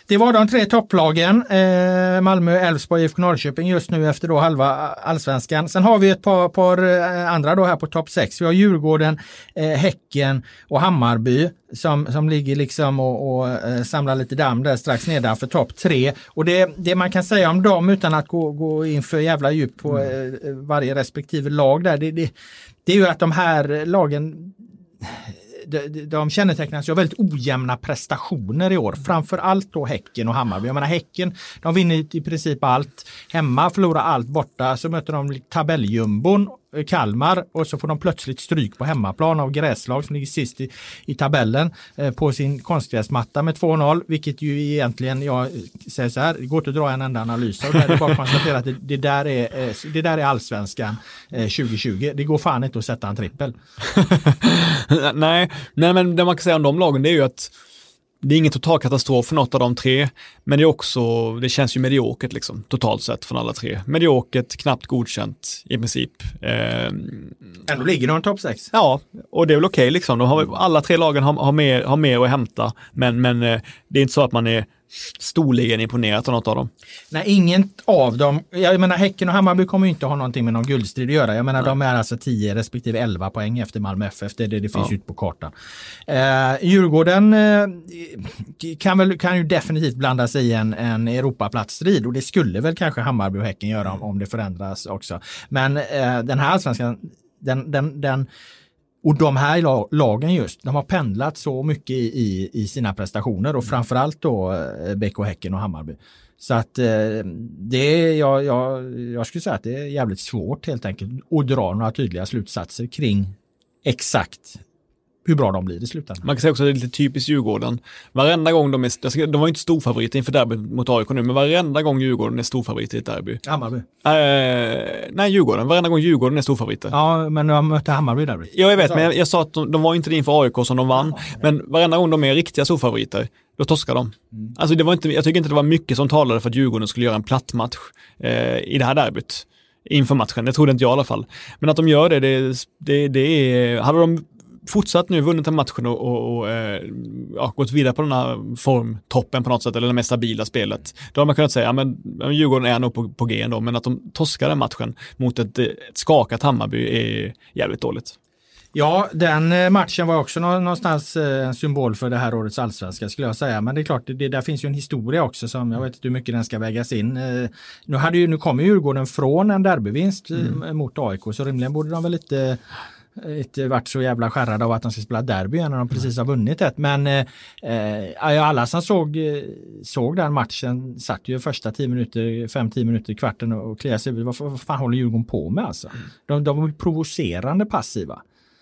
Det var de 3 topplagen, Malmö, Elfsborg, IFK Norrköping just nu efter då halva allsvenskan. Sen har vi ett par andra då här på topp 6. Vi har Djurgården, Häcken och Hammarby som ligger liksom och samlar lite damm där strax nedanför topp 3. Och det man kan säga om dem utan att gå in för jävla djup på varje respektive lag där, det är ju att de här lagen de kännetecknas ju av väldigt ojämna prestationer i år. Framförallt då Häcken och Hammarby. Jag menar Häcken, de vinner i princip allt hemma, förlorar allt borta. Så möter de tabelljumbon Kalmar och så får de plötsligt stryk på hemmaplan av gräslag som ligger sist i tabellen på sin konstgräsmatta med 2-0, vilket ju egentligen, jag säger så här, det går inte att dra en enda analys av det. Det är bara att konstatera att det där är allsvenskan 2020. Det går fan inte att sätta en trippel. Nej, men det man kan säga om de lagen det är ju att det är ingen total katastrof för något av de 3, men det känns ju mediokert liksom, totalt sett från alla 3. Mediokert, knappt godkänt i princip. Ändå ligger de topp 6. Ja, och det är väl okej liksom. Alla 3 lagen har mer att hämta, men det är inte så att man är storligen imponerat av något av dem. Nej, ingen av dem. Jag menar Häcken och Hammarby kommer ju inte ha någonting med någon guldstrid att göra. Jag menar de är alltså 10 respektive 11 poäng efter Malmö FF. Det finns ut på kartan. Djurgården kan ju definitivt blanda sig i en Europaplatsstrid och det skulle väl kanske Hammarby och Häcken göra om det förändras också. Men den här allsvenskan den och de här lagen just, de har pendlat så mycket i sina prestationer och framförallt då BK Häcken och Hammarby. Så att jag skulle säga att det är jävligt svårt helt enkelt att dra några tydliga slutsatser kring exakt hur bra de blir i slutändan. Man kan säga också att det är lite typiskt Djurgården. Varenda gång de var inte storfavoriter inför derby mot AIK nu, men varenda gång Djurgården är storfavoriter i ett derby. Hammarby? Nej, Djurgården. Varenda gång Djurgården är storfavoriter. Ja, men de mötte Hammarby i derby. Ja, jag vet, men jag sa att de var inte det inför AIK som de vann. Men varenda gång de är riktiga storfavoriter, då torskar de. Alltså jag tycker inte det var mycket som talade för att Djurgården skulle göra en platt match i det här derbyt. Inför matchen, det trodde inte jag i alla fall. Men att de gör det är... Hade de fortsatt nu, vunnit den matchen och gått vidare på den här formtoppen på något sätt, eller det mest stabila spelet, då har man kunnat säga, men Djurgården är nog på G ändå, men att de torskar den matchen mot ett skakat Hammarby är jävligt dåligt. Ja, den matchen var också någonstans en symbol för det här årets allsvenska skulle jag säga. Men det är klart, där finns ju en historia också som jag vet inte hur mycket den ska vägas in. Nu kommer Djurgården från en derbyvinst mot AIK, så rimligen borde de väl inte varit så jävla skärrade av att de ska spela derby när de precis har vunnit ett. Men alla som såg den matchen satt ju första 5-10 minuter i kvarten och kliade sig. Vad fan håller Djurgården på med alltså? De var provocerande passiva.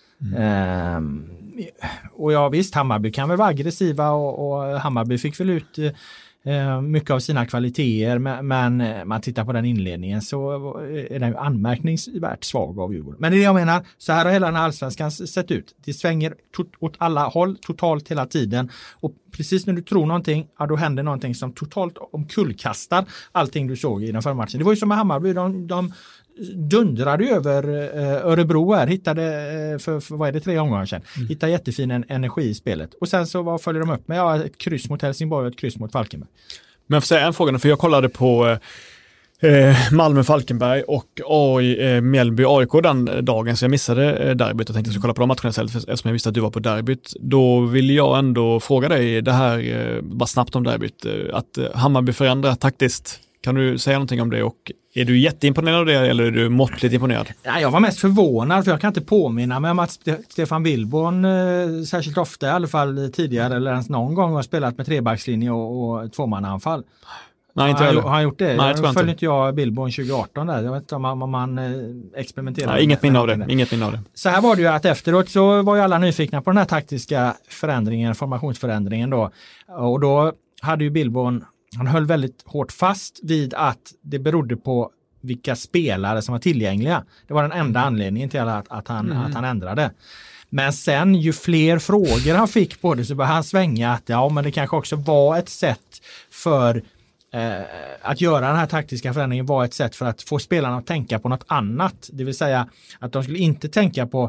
Och ja visst, Hammarby kan väl vara aggressiva och Hammarby fick väl ut mycket av sina kvaliteter, men man tittar på den inledningen så är den ju anmärkningsvärt svag av Djurgården. Men det är det jag menar, så här har hela den här allsvenskan sett ut. Det svänger åt alla håll totalt hela tiden och precis när du tror någonting, ja, då händer någonting som totalt omkullkastar allting du såg i den förra matchen. Det var ju som med Hammarby, de dundrade över Örebro här, hittade för vad är det 3 omgångar sedan, hittade jättefin energi i spelet och sen så vad följer de upp med? Ja, ett kryss mot Helsingborg och ett kryss mot Falkenberg. Men jag får säga en fråga, för jag kollade på Malmö-Falkenberg och Mjällby-AIK den dagen, så jag missade derbyt och tänkte att jag skulle kolla på de matcherna istället eftersom jag visste att du var på derbyt. Då vill jag ändå fråga dig det här, bara snabbt om derbyt, att Hammarby förändrar taktiskt. Kan du säga någonting om det och är du jätteimponerad av det eller är du måttligt imponerad? Ja, jag var mest förvånad för jag kan inte påminna mig om att Stefan Billborn särskilt ofta i alla fall tidigare eller ens någon gång har spelat med trebackslinje och tvåmannaanfall. Nej, inte heller. Har han gjort det? Nej, jag följde inte jag Billborn 2018 där. Jag vet inte om man experimenterar. Nej, inget minne av det. Så här var det ju att efteråt så var ju alla nyfikna på den här taktiska förändringen, formationsförändringen då. Och då hade ju Billborn, han höll väldigt hårt fast vid att det berodde på vilka spelare som var tillgängliga. Det var den enda anledningen till att han ändrade. Men sen ju fler frågor han fick på det så började han svänga att ja, men det kanske också var ett sätt för att göra den här taktiska förändringen var ett sätt för att få spelarna att tänka på något annat. Det vill säga att de skulle inte tänka på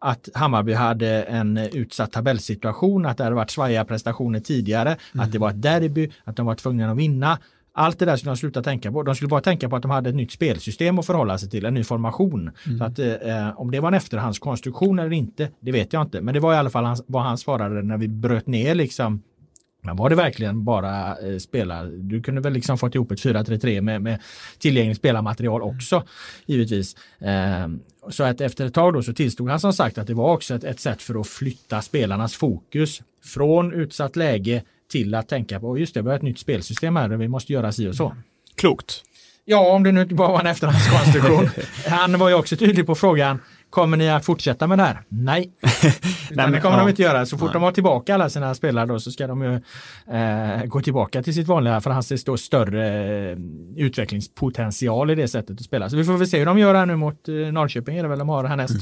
att Hammarby hade en utsatt tabellsituation, att det hade varit svajiga prestationer tidigare, att det var ett derby, att de var tvungna att vinna. Allt det där skulle de sluta tänka på. De skulle bara tänka på att de hade ett nytt spelsystem att förhålla sig till, en ny formation. Så att, om det var en efterhandskonstruktion eller inte, det vet jag inte. Men det var i alla fall vad han svarade när vi bröt ner liksom. Men var det verkligen bara spela? Du kunde väl liksom fått ihop ett 4-3-3 med tillgängligt spelarmaterial också, givetvis. Så att efter ett tag då så tillstod han som sagt att det var också ett sätt för att flytta spelarnas fokus från utsatt läge till att tänka på, just det, vi har ett nytt spelsystem här, vi måste göra si och så. Klokt. Ja, om det nu inte bara var en efterhandskonstruktion. Han var ju också tydlig på frågan, kommer ni att fortsätta med det här? Nej. Nej, det kommer de inte göra. Så fort de har tillbaka alla sina spelare då, så ska de ju gå tillbaka till sitt vanliga, för han ser större utvecklingspotential i det sättet att spela. Så vi får väl se hur de gör här nu mot Norrköping, är det väl de har härnäst.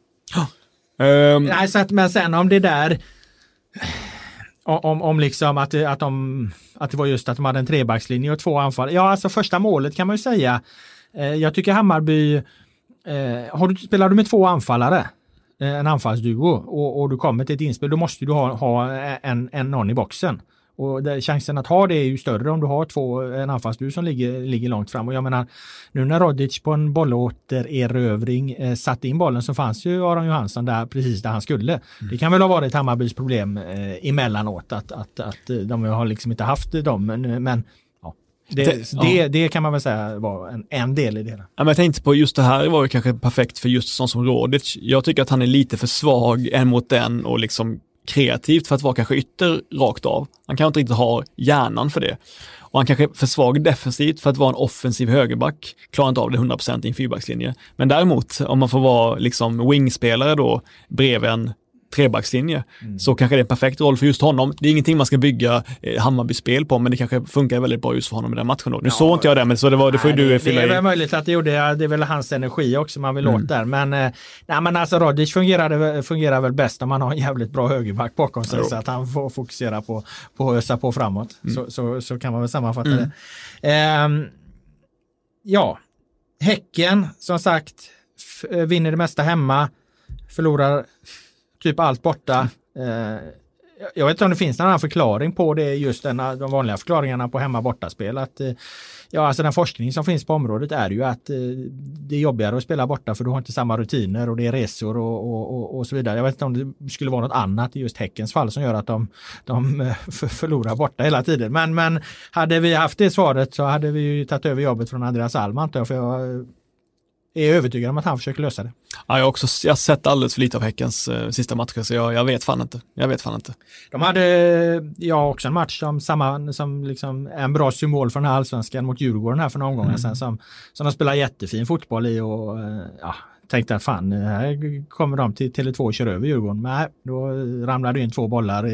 Nej, så att, men sen om det där om liksom att det var just att de hade en trebackslinje och 2 anfall. Ja, alltså första målet kan man ju säga. Jag tycker Hammarby spelar du med 2 anfallare, en anfallsduo, och du kommer till ett inspel, då måste du ha en någon i boxen. Och chansen att ha det är ju större om du har en anfallsduo som ligger långt fram. Och jag menar, nu när Rodic på en bollåtererövring satte in bollen, så fanns ju Aron Johansson där precis där han skulle. Det kan väl ha varit Hammarbys problem emellanåt att de har liksom inte haft dem, men det kan man väl säga var en del i det. Ja, men jag tänkte på just det här var ju kanske perfekt för just sån som Rodic. Jag tycker att han är lite för svag en mot den och liksom kreativt för att vara kanske ytter rakt av. Han kan inte riktigt ha hjärnan för det. Och han kanske är för svag defensivt för att vara en offensiv högerback. Klarar inte av det 100% i en 4-backslinje. Men däremot, om man får vara liksom wingspelare då bredvid en 3-backslinje, så kanske det är en perfekt roll för just honom. Det är ingenting man ska bygga Hammarby-spel på, men det kanske funkar väldigt bra just för honom i den matchen då. Nu såg inte jag det, men så det får du fylla i. Det är väl möjligt att det är väl hans energi också man vill åt där, men alltså Rodic fungerar väl bäst om man har en jävligt bra högerback bakom sig, så att han får fokusera på att ösa på framåt. Så kan man väl sammanfatta det. Ja, Häcken som sagt vinner det mesta hemma, förlorar typ allt borta. Jag vet inte om det finns någon annan förklaring på det, just de vanliga förklaringarna på hemma-bortaspel. Alltså den forskning som finns på området är ju att det är jobbigare att spela borta, för du har inte samma rutiner och det är resor och så vidare. Jag vet inte om det skulle vara något annat i just Häckens fall som gör att de förlorar borta hela tiden. Men hade vi haft det svaret så hade vi ju tagit över jobbet från Andreas Alm, antar jag, för jag är övertygad om att han försöker lösa det. Ja, jag har sett alldeles för lite av Häckens sista matcher, så jag vet fan inte. De hade också en match som liksom en bra symbol för den här allsvenskan mot Djurgården här för några omgångar sedan, som de spelar jättefin fotboll i, och tänkte att fan, här kommer de till Tele2 och kör över Djurgården. Men då ramlade in 2 bollar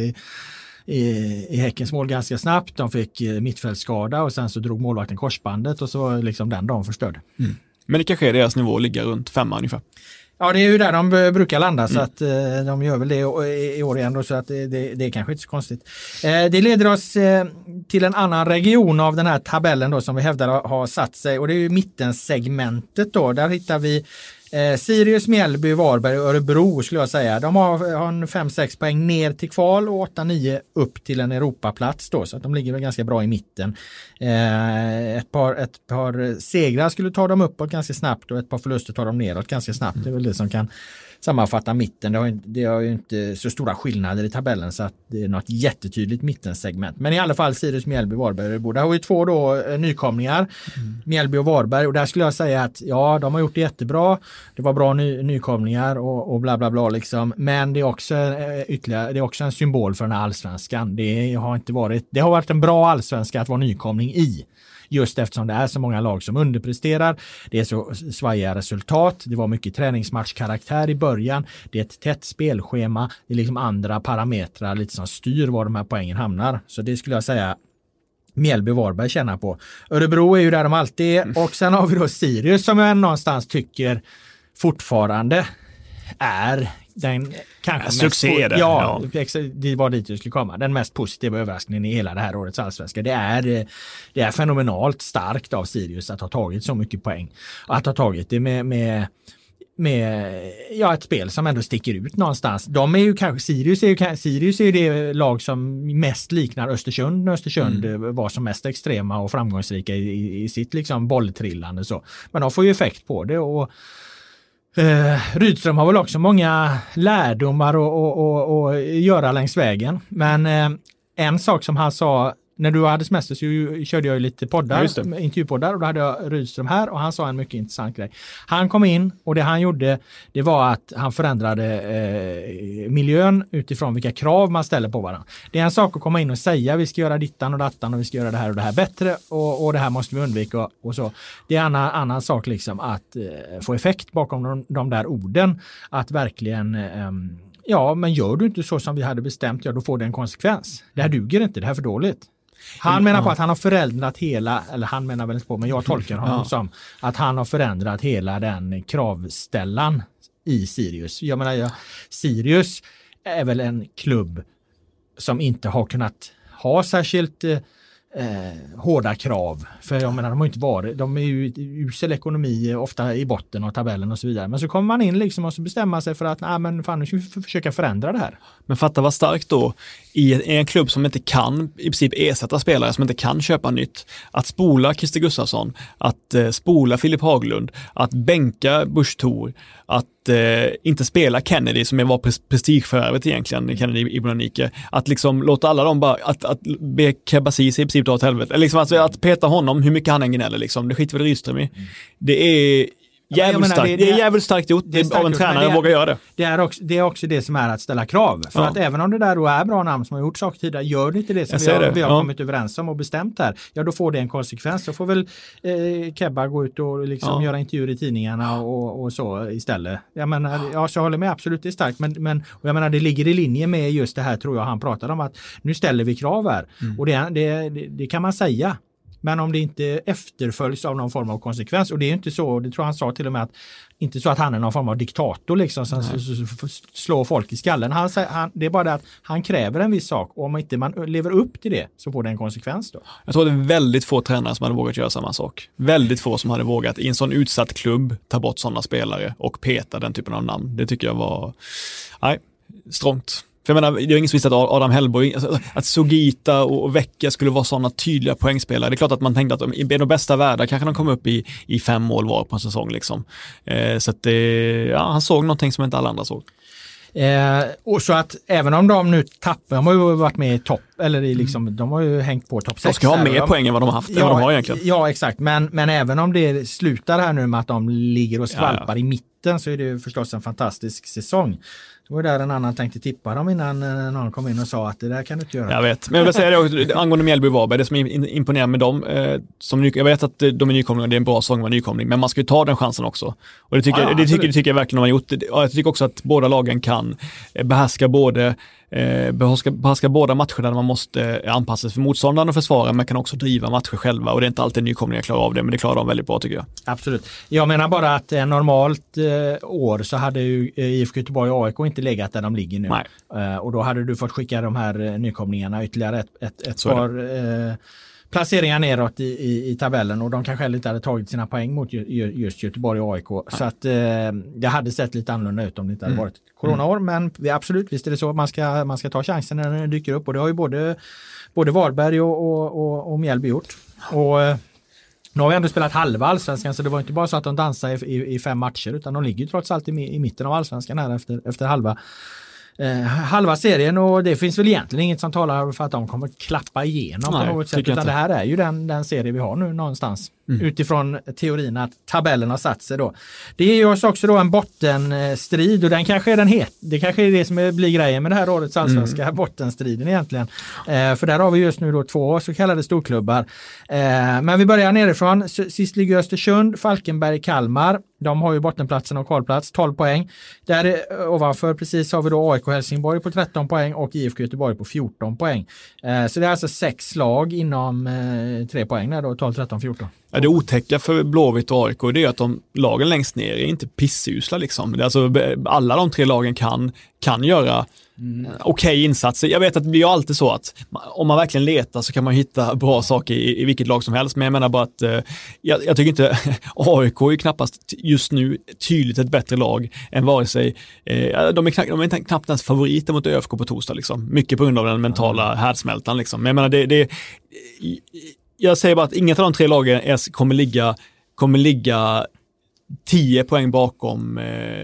i Häckens mål ganska snabbt. De fick mittfältsskada och sen så drog målvakten korsbandet, och så var liksom den dagen förstörd. Men det kanske är deras nivå ligga runt 5 ungefär. Ja, det är ju där de brukar landa, så att de gör väl det i år igen då, så att det är kanske inte så konstigt. Det leder oss till en annan region av den här tabellen då, som vi hävdar har satt sig, och det är ju mittensegmentet då. Där hittar vi Sirius, Mjällby, Varberg och Örebro, skulle jag säga. De har 5-6 poäng ner till kval och 8-9 upp till en Europaplats då, så att de ligger väl ganska bra i mitten. Ett par segrar skulle ta dem uppåt ganska snabbt, och ett par förluster tar dem neråt ganska snabbt. Det är väl det som kan sammanfatta mitten. Det har ju inte så stora skillnader i tabellen, så att det är något jättetydligt mittensegment. Men i alla fall Sirius, Mjällby, Varberg och Örebro. Det har ju 2 då nykomlingar, Mjällby och Varberg, och där skulle jag säga att de har gjort det jättebra. Det var bra nykomlingar och bla bla bla liksom. Men det är också en symbol för den här allsvenskan. Det har varit en bra allsvenska att vara nykomling i. Just eftersom det är så många lag som underpresterar. Det är så svajiga resultat. Det var mycket träningsmatchkaraktär i början. Det är ett tätt spelschema. Det är liksom andra parametrar lite som styr var de här poängen hamnar. Så det skulle jag säga Mjällby och Varberg tjänar på. Örebro är ju där de alltid är. Och sen har vi då Sirius, som jag någonstans tycker fortfarande är den kanske succé. Det var dit jag skulle komma. Den mest positiva överraskningen i hela det här årets allsvenska. Det är fenomenalt starkt av Sirius att ha tagit så mycket poäng. Och att ha tagit det med ett spel som ändå sticker ut någonstans. De är ju kanske, Sirius är ju det lag som mest liknar Östersund när Östersund var som mest extrema och framgångsrika i sitt liksom bolltrillande så. Men de får ju effekt på det och Rydström har väl också många lärdomar och göra längs vägen. Men en sak som han sa när du hade semester så körde jag ju lite poddar, intervjupoddar och då hade jag Rydström här och han sa en mycket intressant grej. Han kom in och det han gjorde det var att han förändrade miljön utifrån vilka krav man ställer på varandra. Det är en sak att komma in och säga vi ska göra dittan och dattan och vi ska göra det här och det här bättre och det här måste vi undvika och så. Det är en annan sak liksom att få effekt bakom de där orden. Att verkligen men gör du inte så som vi hade bestämt, då får det en konsekvens. Det här duger inte, det här är för dåligt. Han menar på att han har förändrat eller han menar väl inte på, men jag tolkar honom som att han har förändrat hela den kravställan i Sirius. Jag menar, Sirius är väl en klubb som inte har kunnat ha särskilt hårda krav. För jag menar, de är ju usel ekonomi ofta i botten av tabellen och så vidare. Men så kommer man in liksom och så bestämma sig för att nu ska vi försöka förändra det här. Men fatta vad starkt då i en klubb som inte kan i princip ersätta spelare, som inte kan köpa nytt. Att spola Christer Gustafsson, att spola Filip Haglund, att bänka Busch Thor, att inte spela Kennedy som var prestigeförvärvet egentligen, Kennedy i Brunike. Att liksom låta alla dem bara, att be Kebbasis i princip dra åt helvete. Eller liksom alltså, att peta honom, hur mycket han än gnäller liksom. Det skiter väl Rydström i. Det är jävligt starkt gjort av en tränare att våga göra det. Det är också det som är att ställa krav. För att även om det där då är bra namn som har gjort saker tidigare, gör det inte det som vi har kommit överens om och bestämt här. Ja, då får det en konsekvens. Då får väl Kebba gå ut och liksom göra intervjuer i tidningarna och så istället. Jag menar, så håller med, absolut, det är starkt. Men jag menar, det ligger i linje med just det här, tror jag han pratade om, att nu ställer vi krav här. Och det kan man säga. Men om det inte efterföljs av någon form av konsekvens, och det är ju inte så, det tror han sa till och med, att inte så att han är någon form av diktator liksom, som slår folk i skallen. Det är bara det att han kräver en viss sak, och om inte man lever upp till det så får det en konsekvens då. Jag tror det är väldigt få tränare som hade vågat göra samma sak. Väldigt få som hade vågat i en sån utsatt klubb ta bort sådana spelare och peta den typen av namn. Det tycker jag var strångt. För jag menar, det är ingen som visste att Adam Hellborg, att Sugita och Vecchia skulle vara sådana tydliga poängspelare. Det är klart att man tänkte att i de bästa världar kanske de kom upp i 5 mål var på en säsong liksom. Så att han såg någonting som inte alla andra såg. Och så att även om de nu tappar, de har ju varit med i topp, eller liksom, de har ju hängt på topp 6. De ska ha mer poäng än vad de har haft, än vad de har egentligen. Ja, exakt. Men även om det slutar här nu med att de ligger och skvalpar i mitten, så är det ju förstås en fantastisk säsong. Det var där en annan tänkte tippa dem innan någon kom in och sa att det där kan du inte göra. Jag vet, men jag vill säga det också, angående Mjällby och Varberg, det som imponerar med dem, jag vet att de är nykomlingar, det är en bra sång var nykomling, men man ska ju ta den chansen också. Och det tycker jag verkligen de har gjort. Jag tycker också att båda lagen kan behärska båda matcher där man måste anpassa sig för motståndaren och försvara, men kan också driva matcher själva, och det är inte alltid nykomlingar klarar av det, men det klarar de väldigt bra tycker jag. Absolut. Jag menar bara att normalt år så hade ju IFK Göteborg och AIK inte legat där de ligger nu. Och då hade du fått skicka de här nykomlingarna ytterligare ett par placeringar neråt i tabellen, och de kanske inte hade tagit sina poäng mot just Göteborg och AIK. Så att det hade sett lite annorlunda ut om det inte hade varit ett coronaår, men absolut, visst är det så, man ska ta chansen när den dyker upp, och det har ju både Varberg och Mjällby gjort. Och nu har vi ändå spelat halva allsvenskan, så det var inte bara så att de dansade i 5 matcher, utan de ligger trots allt i mitten av allsvenskan här efter halva serien, och det finns väl egentligen inget som talar för att de kommer klappa igenom på något sätt, utan det här är ju den serie vi har nu någonstans. Utifrån teorin att tabellen har satt sig då. Det är ju också då en bottenstrid, och den kanske är det kanske är det som blir grejen med det här årets allsvenska bottenstriden egentligen. För där har vi just nu då 2 så kallade storklubbar. Men vi börjar nerifrån. Sist ligger Östersund, Falkenberg, Kalmar. De har ju bottenplatsen och kvalplats, 12 poäng. Där ovanför precis har vi då AIK Helsingborg på 13 poäng och IFK Göteborg på 14 poäng. Så det är alltså 6 lag inom 3 poäng där då, 12, 13, 14. Ja, det otäcka för Blåvitt och AIK det är att lagen längst ner är inte pissusla liksom. Alltså, alla de 3 lagen kan göra okej insatser. Jag vet att det blir alltid så att om man verkligen letar så kan man hitta bra saker i vilket lag som helst. Men jag menar bara att jag tycker inte AIK är knappast just nu tydligt ett bättre lag än vare sig de är knappt ens favoriter mot ÖFK på torsdag liksom. Mycket på grund av den mentala härdsmältan liksom. Men jag menar jag säger bara att inget av de 3 lagen kommer ligga 10 poäng bakom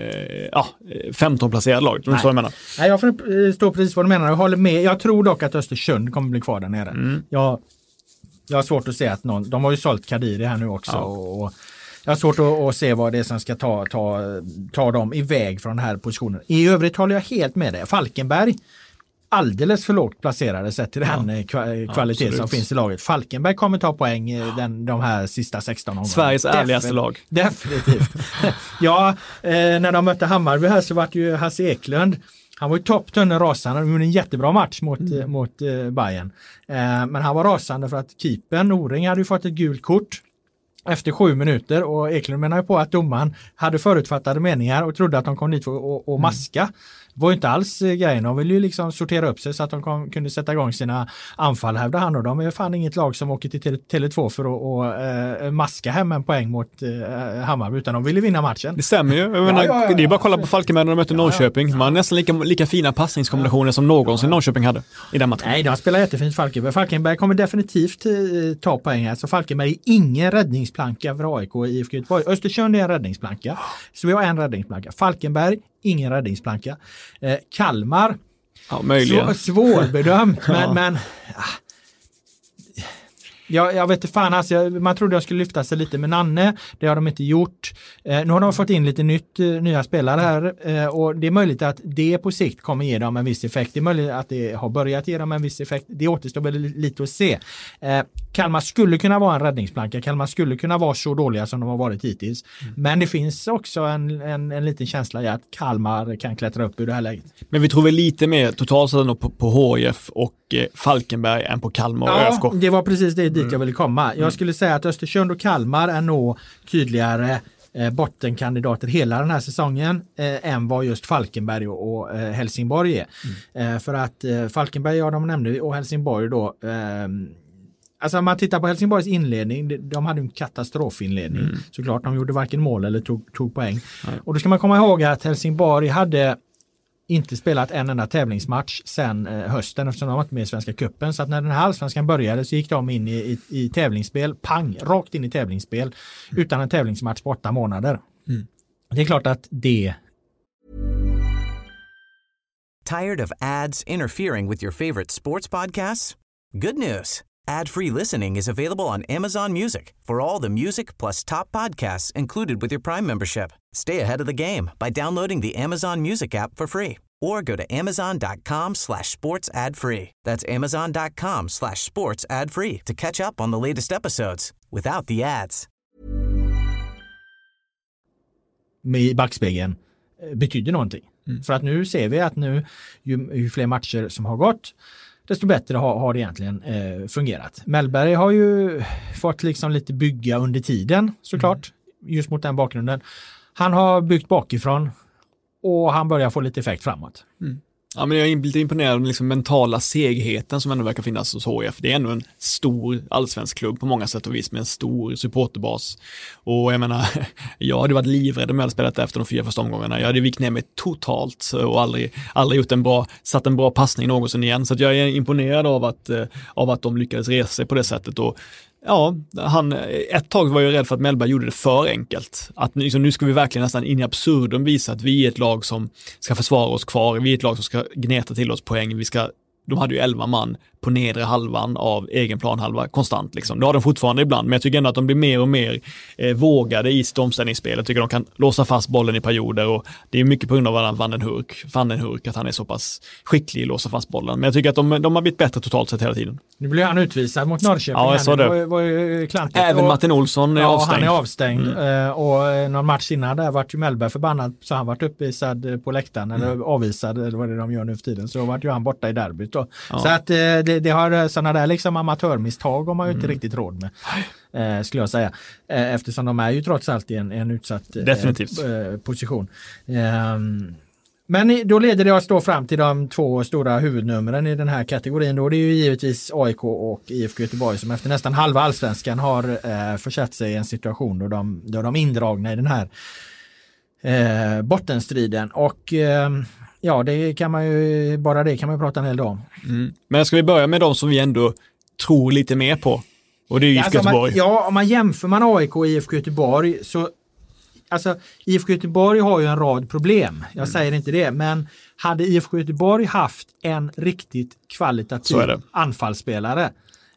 15 placerade lag. Nej, jag förstår precis vad du menar. Jag håller med. Jag tror dock att Östersund kommer bli kvar där nere. Jag har svårt att se att de har ju sålt Kadiri här nu också. Ja. Och jag har svårt att se vad det är som ska ta dem iväg från den här positionen. I övrigt håller jag helt med dig. Falkenberg alldeles för lågt placerade sett till den kvalitet som finns i laget. Falkenberg kommer ta poäng de här sista 16 omgångarna. Sveriges ärligaste lag. Definitivt. När de mötte Hammarby här så var det ju Hasse Eklund. Han var ju topptunne rasande. Han gjorde en jättebra match mot Bayern. Men han var rasande för att keepern Noring hade ju fått ett gult kort efter 7 minuter och Eklund menar ju på att domaren hade förutfattade meningar och trodde att de kom dit för att maska. Det var ju inte alls grejen. De ville ju liksom sortera upp sig så att de kunde sätta igång sina anfall, hävdade han. Och de är fan inget lag som åker till Tele2 för att maska hem en poäng mot Hammarby, utan de ville vinna matchen. Det stämmer ju. Det är bara att kolla på Falkenberg när de möter Norrköping. Man har nästan lika fina passningskombinationer som någonsin Norrköping hade i den matchen. Nej, de spelar jättefint Falkenberg. Falkenberg kommer definitivt ta poäng här. Så Falkenberg är ingen räddningsplanka för AIK i IFK Göteborg. Östersund är en räddningsplanka. Så vi har en räddningsplanka. Falkenberg, ingen räddningsplanka. Kalmar, svårbedömt, men jag vet inte fan, alltså, man trodde jag skulle lyfta sig lite med Nanne, det har de inte gjort. Nu har de fått in lite nya spelare här och det är möjligt att det på sikt kommer ge dem en viss effekt. Det är möjligt att det har börjat ge dem en viss effekt. Det återstår väl lite att se. Kalmar skulle kunna vara en räddningsplanka. Kalmar skulle kunna vara så dåliga som de har varit hittills. Men det finns också en liten känsla i att Kalmar kan klättra upp ur det här läget. Men vi tror väl lite mer totalt sett på HIF och Falkenberg än på Kalmar och ÖFK. Det var precis dit jag ville komma. Jag skulle säga att Östersund och Kalmar är nog tydligare bottenkandidater hela den här säsongen än vad just Falkenberg och Helsingborg är. För att Falkenberg, de nämnde, och Helsingborg då, alltså om man tittar på Helsingborgs inledning, de hade en katastrofinledning. Såklart, de gjorde varken mål eller tog poäng. Och då ska man komma ihåg att Helsingborg hade inte spelat en enda tävlingsmatch sedan hösten eftersom de var inte med i Svenska cupen. Så att när den här allsvenskan började så gick de in i tävlingsspel, rakt in i tävlingsspel utan en tävlingsmatch på 8 månader. Det är klart att det... Tired of ads interfering with your favorite sports podcasts? Good news. Ad-free listening is available on Amazon Music for all the music plus top podcasts included with your Prime membership. Stay ahead of the game by downloading the Amazon Music app for free or go to amazon.com/sports ad free. That's amazon.com/sports ad free to catch up on the latest episodes without the ads. Med backspegeln betyder någonting. För att nu ser vi att ju fler matcher som har gått, desto bättre har det egentligen fungerat. Mellberg har ju fått liksom lite bygga under tiden såklart, just mot den bakgrunden. Han har byggt bakifrån och han börjar få lite effekt framåt. Ja, men jag är lite imponerad av den liksom mentala segheten som ändå verkar finnas hos HIF. Det är ändå en stor allsvensk klubb på många sätt och vis med en stor supporterbas. Och jag menar, jag hade varit livrädd om jag hade spelat efter de 4 första omgångarna. Jag hade vikt ner mig totalt och aldrig gjort satt en bra passning någonsin igen. Så att jag är imponerad av att de lyckades resa sig på det sättet. Och ja, ett tag var jag rädd för att Mellberg gjorde det för enkelt. Att liksom, nu ska vi verkligen nästan in i absurdum visa att vi är ett lag som ska försvara oss kvar. Vi är ett lag som ska gneta till oss poäng. De hade ju 11 man på nedre halvan av egen planhalva konstant. Liksom. Det har de fortfarande ibland, men jag tycker ändå att de blir mer och mer vågade i omställningsspel. Jag tycker de kan låsa fast bollen i perioder och det är mycket på grund av Van den Hurk att han är så pass skicklig i att låsa fast bollen. Men jag tycker att de har blivit bättre totalt sett hela tiden. Nu blir han utvisad mot Norrköping. Ja, jag sa det. Var ju klantigt. Även Martin Olsson är avstängd. Han är avstängd. Och någon match innan där vart ju Mellberg förbannad så han vart uppvisad på läktaren eller avvisad eller vad det de gör nu för tiden. Så vart ju han borta i derbyt då. Ja. Så att det det har sådana där liksom amatörmisstag har man ju inte riktigt råd med, skulle jag säga. Eftersom de är ju trots allt i en utsatt position. Men då leder det oss då fram till de två stora huvudnumren i den här kategorin. Då det är ju givetvis AIK och IFK Göteborg som efter nästan halva allsvenskan har försatt sig i en situation då de är indragna i den här bottenstriden. Och ja, det kan man ju prata en hel dag om. Men ska vi börja med de som vi ändå tror lite mer på? Och det är IFK Göteborg. Om man jämför man AIK och IFK Göteborg så alltså IFK Göteborg har ju en rad problem. Jag säger inte det, men hade IFK Göteborg haft en riktigt kvalitativ anfallsspelare,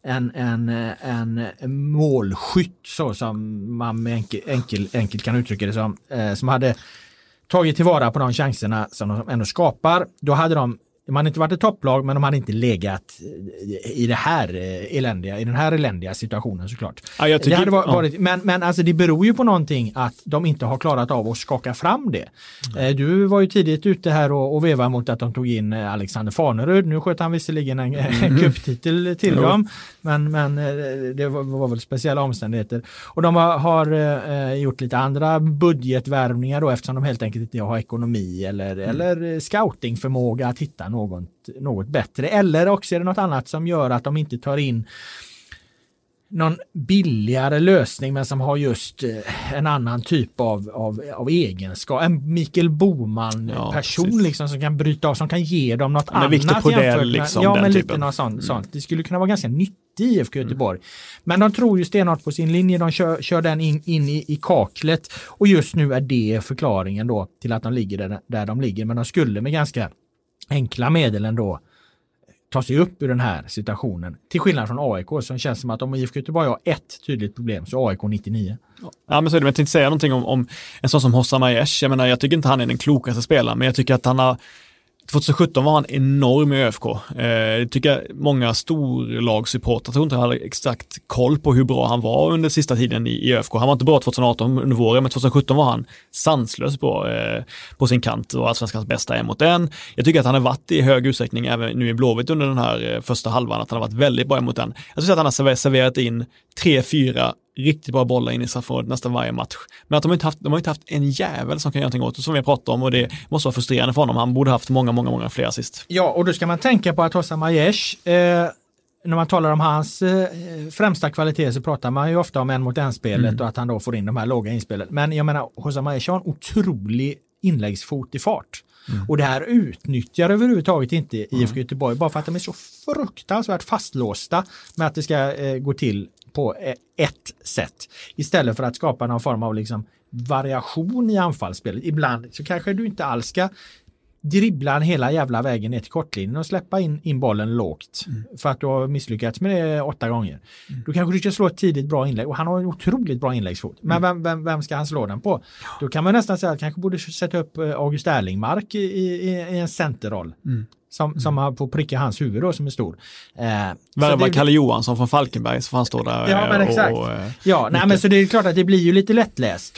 en målskytt så som man enkelt kan uttrycka det som hade tagit tillvara på de chanserna som de ändå skapar, då hade de hade inte varit ett topplag, men de hade inte legat i den här eländiga situationen såklart. Ja, det hade varit, men alltså det beror ju på någonting att de inte har klarat av att skaka fram det. Du var ju tidigt ute här och vevade mot att de tog in Alexander Farnerud. Nu sköt han visserligen en cuptitel till dem, men det var väl speciella omständigheter. Och de har gjort lite andra budgetvärvningar då, eftersom de helt enkelt inte har ekonomi eller scoutingförmåga att hitta något bättre. Eller också är det något annat som gör att de inte tar in någon billigare lösning, men som har just en annan typ av egenskap. En Mikael Boman person liksom, som kan bryta av, som kan ge dem något annat. Victor Podell liksom. Ja, men lite något sånt. Det skulle kunna vara ganska nyttigt i IFK Göteborg. Men de tror ju stenhårt på sin linje. De kör den in i kaklet. Och just nu är det förklaringen då till att de ligger där de ligger. Men de skulle med ganska enkla medel ändå ta sig upp ur den här situationen. Till skillnad från AIK som känns som att om IFK Göteborg har ett tydligt problem så AIK 99. Ja, men så är det. Men jag tänkte säga någonting om en sån som Hossam Aiesh. Jag tycker inte han är den klokaste spelaren, men jag tycker att han har 2017 var han enorm i ÖFK. Jag tycker många storlagssupportrar tror inte hade exakt koll på hur bra han var under sista tiden i ÖFK. Han var inte bra 2018 under våren, men 2017 var han sanslös på sin kant och allsvenskans bästa är mot den. Jag tycker att han har varit i hög utsträckning även nu i Blåvitt under den här första halvan, att han har varit väldigt bra emot den. Jag tycker att han har serverat in 3-4 riktigt bra bollar in i straffområdet nästan varje match. Men att de har inte haft en jävel som kan göra någonting åt det, som vi har pratat om, och det måste vara frustrerande för honom. Han borde haft många fler assist. Ja, och då ska man tänka på att Hossam Aiesh, när man talar om hans främsta kvalitet så pratar man ju ofta om en mot en spelet och att han då får in de här låga inspelen. Men jag menar, Hossam Aiesh har en otrolig inläggsfot i fart. Och det här utnyttjar överhuvudtaget inte IFK Göteborg, bara för att de är så fruktansvärt fastlåsta med att det ska gå till på ett sätt istället för att skapa någon form av liksom variation i anfallsspelet. Ibland så kanske du inte alls ska dribbla hela jävla vägen ner till kortlinjen och släppa in bollen lågt för att du har misslyckats med det 8 gånger. Då kanske du ska slå ett tidigt bra inlägg, och han har en otroligt bra inläggsfot. Men vem ska han slå den på? Då kan man nästan säga att kanske borde sätta upp August Erlingmark i en centerroll. Som har på pricka hans huvud då, som är stor. Värva Kalle Johansson från Falkenberg, så han står där. Ja, men exakt. Men så det är klart att det blir ju lite lättläst.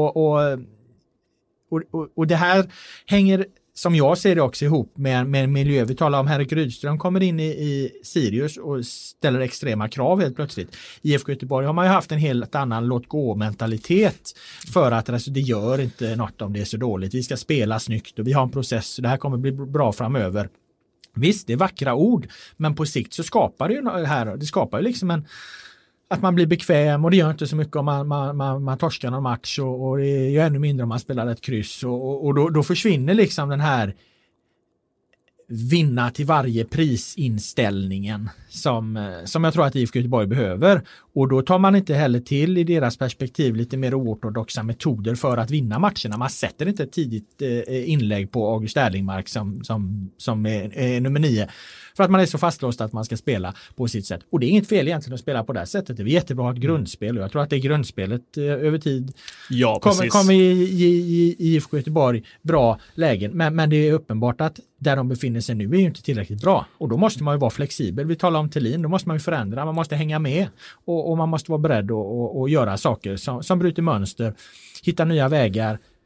Och det här hänger, som jag ser det, också ihop med en miljö. Vi talar om Henrik Rydström kommer in i Sirius och ställer extrema krav helt plötsligt. I IFK Göteborg har man ju haft en helt annan låt-gå-mentalitet för att alltså, det gör inte något om det är så dåligt. Vi ska spela snyggt och vi har en process, och det här kommer bli bra framöver. Visst, det är vackra ord, men på sikt så skapar det ju här, det skapar ju liksom att man blir bekväm, och det gör inte så mycket om man torskar någon match, och det är ju ännu mindre om man spelar ett kryss, och då försvinner liksom den här vinna till varje prisinställningen som jag tror att IFK Göteborg behöver. Och då tar man inte heller till, i deras perspektiv, lite mer oortodoxa metoder för att vinna matcherna. Man sätter inte ett tidigt inlägg på August Erlingmark som är nummer 9. För att man är så fastlåst att man ska spela på sitt sätt. Och det är inget fel egentligen att spela på det här sättet. Det är jättebra att ha ett grundspel, och jag tror att det är grundspelet över tid kommer i IFK Göteborg bra lägen. Men det är uppenbart att där de befinner sig nu är ju inte tillräckligt bra. Och då måste man ju vara flexibel. Vi talar om Thelin, då måste man ju förändra. Man måste hänga med. Och man måste vara beredd att göra saker som bryter mönster. Hitta nya vägar.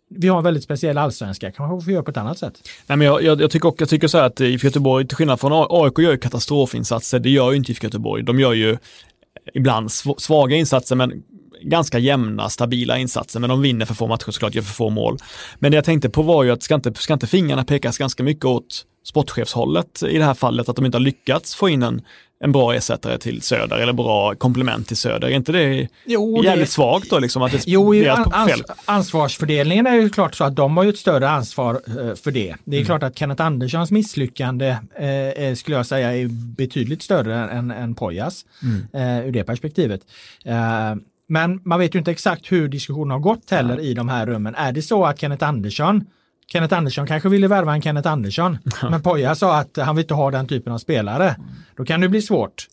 vi har en väldigt speciell allsvenska. Kanske får vi göra på ett annat sätt. Nej, men jag tycker så här att IFK Göteborg, till skillnad från AIK, gör ju katastrofinsatser. Det gör ju inte IFK Göteborg. De gör ju ibland svaga insatser, men ganska jämna, stabila insatser, men de vinner för få matcher såklart, gör för få mål. Men det jag tänkte på var ju att ska inte fingrarna pekas ganska mycket åt sportchefshållet i det här fallet, att de inte har lyckats få in en bra ersättare till Söder eller bra komplement till Söder. Är inte det jävligt svagt då liksom? Att det ansvarsfördelningen är ju klart så att de har ju ett större ansvar för det. Det är klart att Kenneth Anderssons misslyckande skulle jag säga är betydligt större än Pojas ur det perspektivet. Men man vet ju inte exakt hur diskussionen har gått heller i de här rummen. Är det så att Kenneth Andersson kanske ville värva en Kenneth Andersson, men Poja sa att han vill inte ha den typen av spelare. Då kan det bli svårt.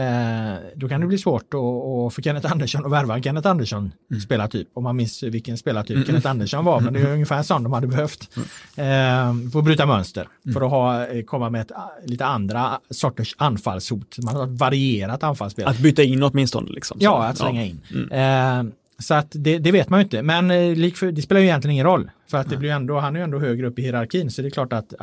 Och för Kenneth Andersson att värva en Kenneth Andersson spelartyp. Om man minns vilken spelartyp Kenneth Andersson var, men det är ungefär sån de hade behövt. För att bryta mönster. För att komma med lite andra sorters anfallshot. Man har ett varierat anfallsspel. Att byta in åtminstone liksom. Ja, att slänga in. Så att det vet man ju inte. Men det spelar ju egentligen ingen roll. För att det blir ändå, han är ju ändå högre upp i hierarkin. Så det är klart att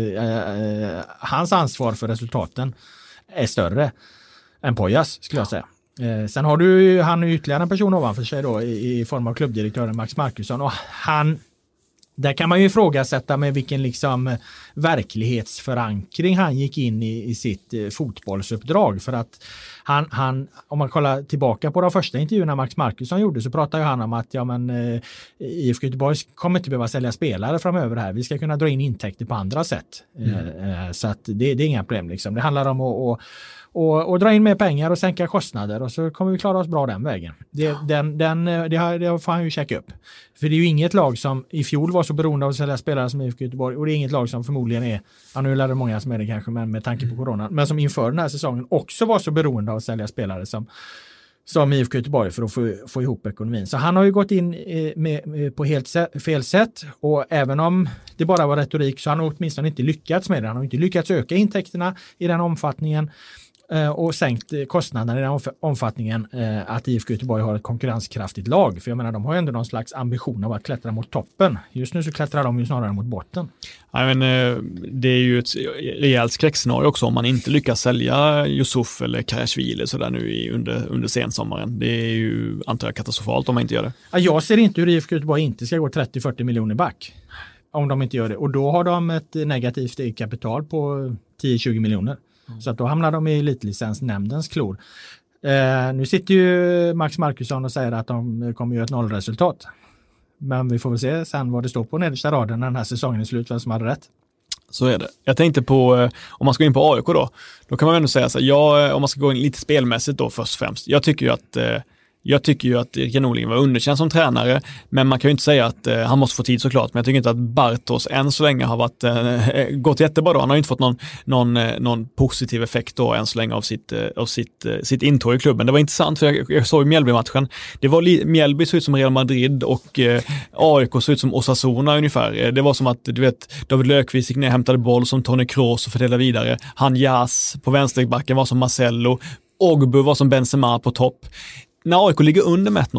hans ansvar för resultaten är större än Pojas, skulle jag säga. Sen har han är ytterligare en person ovanför sig då i form av klubbdirektören Max Markusson. Och där kan man ju ifrågasätta med vilken liksom verklighetsförankring han gick in i sitt fotbollsuppdrag. För att han, om man kollar tillbaka på de första intervjuerna Max Markusson gjorde, så pratar ju han om att IFK Göteborg kommer inte behöva sälja spelare framöver här. Vi ska kunna dra in intäkter på andra sätt. Så att det är inga problem liksom. Det handlar om att dra in mer pengar och sänka kostnader, och så kommer vi klara oss bra den vägen. Det får han ju checka upp. För det är ju inget lag som i fjol var så beroende av att sälja spelare som IFK Göteborg, och det är inget lag som förmodligen är, nu lär det många som är det kanske, men med tanke på corona, men som inför den här säsongen också var så beroende av att sälja spelare som IFK Göteborg för att få ihop ekonomin. Så han har ju gått in på helt fel sätt, och även om det bara var retorik så har han åtminstone inte lyckats med det. Han har inte lyckats öka intäkterna i den omfattningen och sänkt kostnaderna i den omfattningen att IFK Göteborg har ett konkurrenskraftigt lag. För jag menar, de har ju ändå någon slags ambition av att klättra mot toppen. Just nu så klättrar de ju snarare mot botten. Ja, men det är ju ett rejält skräckscenario också om man inte lyckas sälja Yusuf eller Karasjvili sådär nu under sensommaren. Det är ju antar jag katastrofalt om man inte gör det. Ja, jag ser inte hur IFK Göteborg inte ska gå 30-40 miljoner back om de inte gör det. Och då har de ett negativt kapital på 10-20 miljoner. Så att då hamnar de i elitlicensnämndens klor. Nu sitter ju Max Markusson och säger att de kommer göra ett nollresultat. Men vi får väl se sen vad det står på nedersta raden när den här säsongen är slut, vem som hade rätt. Så är det. Jag tänkte på, om man ska gå in på AIK då kan man ändå säga så här, om man ska gå in lite spelmässigt då först och främst. Jag tycker ju att Erik Norling var underkänd som tränare, men man kan ju inte säga att han måste få tid såklart, men jag tycker inte att Bartos än så länge har gått jättebra då. Han har ju inte fått någon positiv effekt då än så länge av sitt intåg i klubben. Det var intressant, för jag såg Mjällby-matchen. Det var Mjällby såg ut som Real Madrid och AIK såg ut som Osasuna ungefär. Det var som att, du vet, David Löfqvist gick ner och hämtade boll som Tony Kroos och fördelade vidare. Han Jas på vänsterbacken var som Marcelo. Ogbu var som Benzema på topp. När AIK ligger under med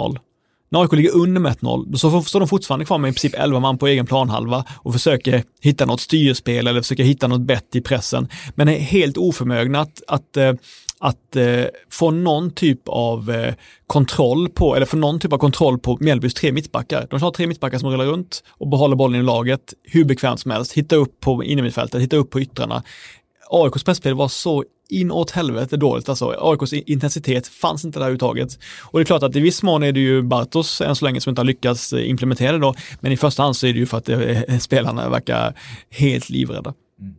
1-0, då så står de fortfarande kvar med i princip 11 man på egen planhalva och försöker hitta något styrspel eller försöker hitta något bett i pressen, men är helt oförmögna att få någon typ av kontroll på Mjällbys 3 mittbackar. De har 3 mittbackar som rullar runt och behåller bollen i laget hur bekvämt som helst, hitta upp på innermittfältet, hitta upp på yttrarna. AIKs pressspel var så inåt helvete dåligt. Alltså, AIKs intensitet fanns inte där överhuvudtaget. Och det är klart att i viss mån är det ju Bartos än så länge som inte har lyckats implementera det då. Men i första hand så är det ju för att spelarna verkar helt livrädda.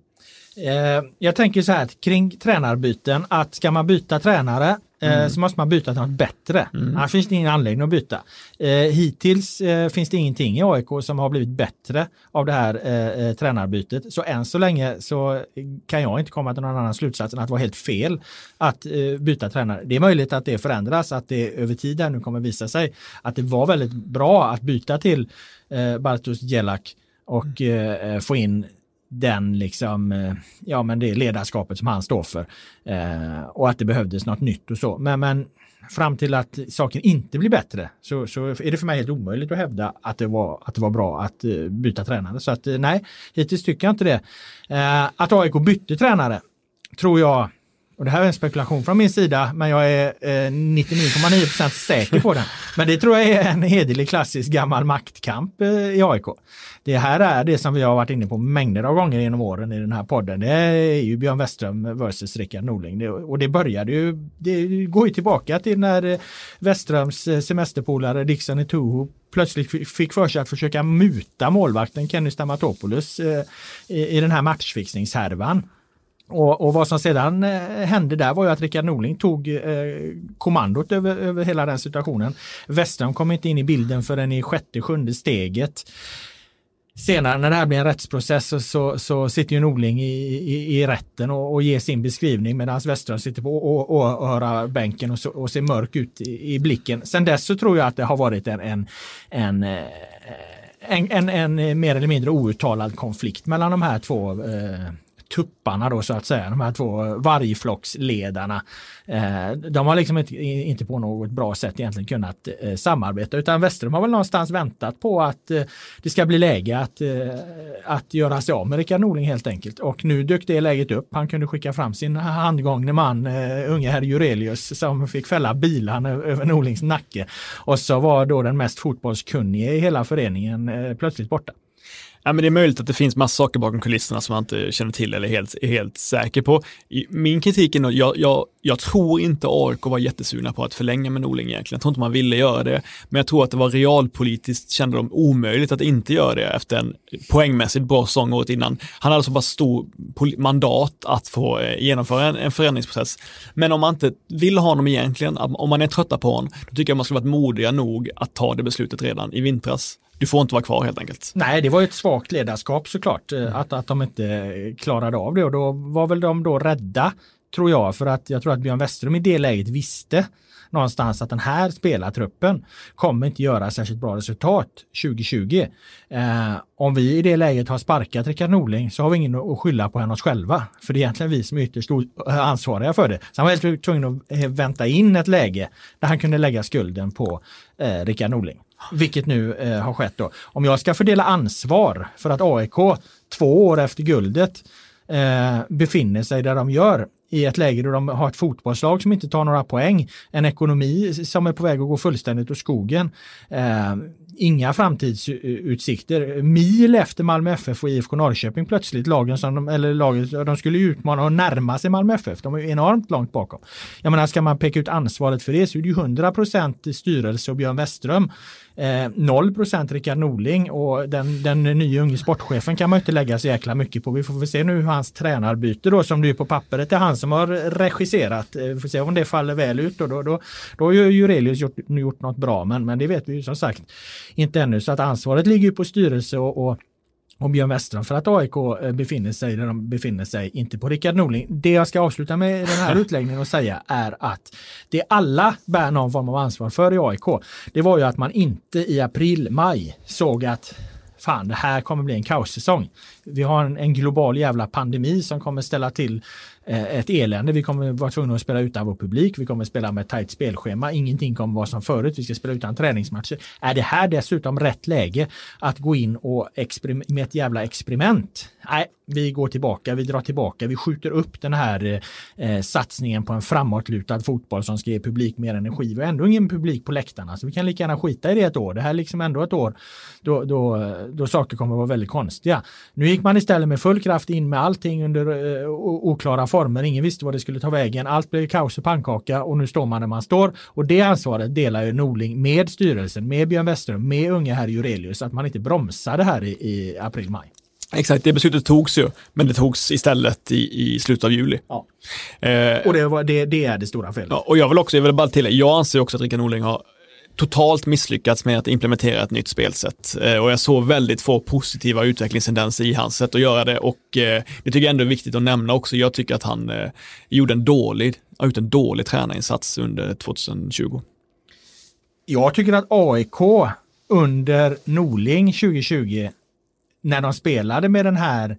Jag tänker så här kring tränarbyten, att ska man byta tränare så måste man byta till något bättre. Annars finns det ingen anledning att byta. Hittills finns det ingenting i AIK som har blivit bättre av det här tränarbytet. Så än så länge så kan jag inte komma till någon annan slutsats än att det var helt fel att byta tränare. Det är möjligt att det förändras, att det över tid här nu kommer visa sig att det var väldigt bra att byta till Bartosz Jelak och få in den liksom, men det ledarskapet som han står för och att det behövdes något nytt och så. Men fram till att saken inte blir bättre så är det för mig helt omöjligt att hävda att det var bra att byta tränare. Så att nej, hittills tycker jag inte det. Att AIK bytte tränare tror jag, och det här är en spekulation från min sida, men jag är 99,9% säker på den. Men det tror jag är en hederlig klassisk gammal maktkamp i AIK. Det här är det som vi har varit inne på mängder av gånger genom åren i den här podden. Det är ju Björn Westerholm versus Rickard Norling. Och det började ju, det går ju tillbaka till när Westerholms semesterpolare Dixon Etuhu plötsligt fick för sig att försöka muta målvakten Kenny Stamatopoulos i den här matchfixningshärvan. Och vad som sedan hände där var ju att Rickard Norling tog kommandot över hela den situationen. Westerholm kom inte in i bilden förrän i 6:e, 7:e steget. Senare när det här blir en rättsprocess så sitter ju Norling i rätten och ger sin beskrivning medan Westerholm sitter på åhörarbänken och ser mörk ut i blicken. Sen dess så tror jag att det har varit en mer eller mindre outtalad konflikt mellan de här två tupparna då så att säga, de här två vargflocksledarna. De har liksom inte på något bra sätt egentligen kunnat samarbeta, utan Westerholm har väl någonstans väntat på att det ska bli läge att göra sig av med Rickard Norling helt enkelt. Och nu dök det läget upp. Han kunde skicka fram sin handgångne man, unge herr Jurelius, som fick fälla bilan över Norlings nacke. Och så var då den mest fotbollskunnige i hela föreningen plötsligt borta. Ja, men det är möjligt att det finns massa saker bakom kulisserna som man inte känner till eller är helt säker på. Min kritik är jag tror inte AIK var jättesugna på att förlänga med Norling egentligen. Jag tror inte man ville göra det. Men jag tror att det var realpolitiskt, kände de omöjligt att inte göra det efter en poängmässigt bra säsong året innan. Han hade så bara stor mandat att få genomföra en förändringsprocess. Men om man inte vill ha honom egentligen, om man är trötta på honom, då tycker jag man skulle varit modiga nog att ta det beslutet redan i vintras. Du får inte vara kvar helt enkelt. Nej, det var ett svagt ledarskap såklart att de inte klarade av det, och då var väl de då rädda, tror jag, för att jag tror att Björn Westerholm i det läget visste någonstans att den här spelartruppen kommer inte göra särskilt bra resultat 2020. Om vi i det läget har sparkat Rickard Norling så har vi ingen att skylla på än oss själva, för det är egentligen vi som är ytterst ansvariga för det. Så han var helt tvungen att vänta in ett läge där han kunde lägga skulden på Rickard Norling. Vilket nu har skett då. Om jag ska fördela ansvar för att AIK 2 år efter guldet befinner sig där de gör, i ett läge då de har ett fotbollslag som inte tar några poäng, en ekonomi som är på väg att gå fullständigt åt skogen, inga framtidsutsikter, mil efter Malmö FF och IFK Norrköping plötsligt, de skulle utmana och närma sig Malmö FF, de är ju enormt långt bakom. Jag menar, ska man peka ut ansvaret för det så är det ju 100% styrelse och Björn Westerholm, 0% Rickard Norling, och den nya unge sportchefen kan man inte lägga så jäkla mycket på. Vi får se nu hur hans tränarbyte då, som det är på pappret, är han som har regisserat. Vi får se om det faller väl ut, och då har ju Jurelius gjort något bra, men det vet vi ju som sagt inte ännu, så att ansvaret ligger på styrelse och Björn Westerholm för att AIK befinner sig där de befinner sig, inte på Rickard Norling. Det jag ska avsluta med den här utläggningen och säga är att det alla bär någon form av ansvar för i AIK, det var ju att man inte i april-maj såg att fan, det här kommer bli en kaossäsong. Vi har en global jävla pandemi som kommer ställa till ett elände. Vi kommer vara tvungna att spela utan vår publik. Vi kommer spela med ett tajt spelschema. Ingenting kommer vara som förut. Vi ska spela utan träningsmatcher. Är det här dessutom rätt läge att gå in och med ett jävla experiment? Nej, vi går tillbaka. Vi drar tillbaka. Vi skjuter upp den här satsningen på en framåtlutad fotboll som ska ge publik mer energi. Vi har ändå ingen publik på läktarna, så vi kan lika gärna skita i det ett år. Det här är liksom ändå ett år då saker kommer att vara väldigt konstiga. Nu gick man istället med full kraft in med allting under oklara former. Ingen visste vad det skulle ta vägen. Allt blev kaos och pannkaka, och nu står man där man står. Och det ansvaret delar ju Norling med styrelsen, med Björn Westerholm, med unge herr Jurelius, att man inte bromsade här i april-maj. Exakt, det beslutet togs ju, men det togs istället i slutet av juli. Ja. Och det är det stora felet. Ja, och jag vill bara tillägga, jag anser också att Rickard Norling har totalt misslyckats med att implementera ett nytt spelsätt. Och jag såg väldigt få positiva utvecklingstendenser i hans sätt att göra det. Och det tycker jag ändå är viktigt att nämna också. Jag tycker att han har gjort en dålig tränarinsats under 2020. Jag tycker att AIK under Norling 2020, när de spelade med den här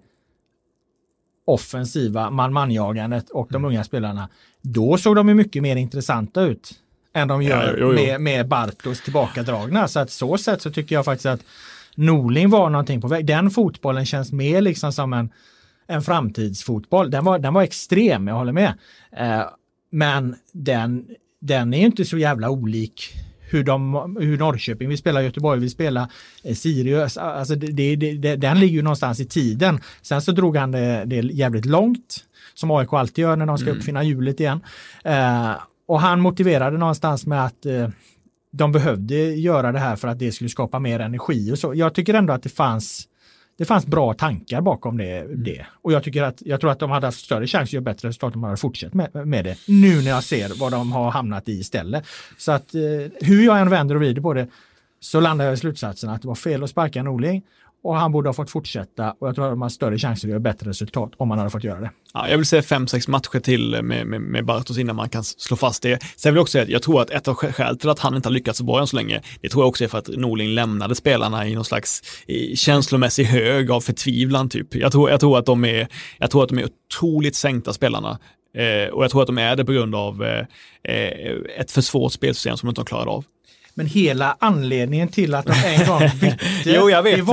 offensiva man-jagandet och de unga spelarna, då såg de ju mycket mer intressanta ut. än de gör med Bartos tillbakadragna. Så att så sätt så tycker jag faktiskt att Norling var någonting på väg. Den fotbollen känns mer liksom som en framtidsfotboll. Den var extrem, jag håller med. Men den är ju inte så jävla olik hur Norrköping vill spela, Göteborg vill spela, Sirius. Alltså den ligger ju någonstans i tiden. Sen så drog han det jävligt långt, som AIK alltid gör när de ska uppfinna hjulet igen. Och han motiverade någonstans med att de behövde göra det här för att det skulle skapa mer energi och så. Jag tycker ändå att det fanns bra tankar bakom det. Och jag tror att de hade haft större chans att göra bättre resultat om de hade fortsatt med det. Nu när jag ser vad de har hamnat i istället. Så att hur jag än vänder och vrider på det så landar jag i slutsatsen att det var fel att sparka Norling. Och han borde ha fått fortsätta, och jag tror att de har större chanser att göra bättre resultat om man hade fått göra det. Ja, jag vill säga 5-6 matcher till med Bartos innan man kan slå fast det. Sen vill jag också säga att jag tror att ett av skälen till att han inte har lyckats så bra än så länge, det tror jag också är för att Norling lämnade spelarna i någon slags känslomässig hög av förtvivlan typ. Jag tror att de är otroligt sänkta spelarna. Och jag tror att de är det på grund av ett för svårt spelsystem som de inte har klarat av. Men hela anledningen till att de en gång bytte, det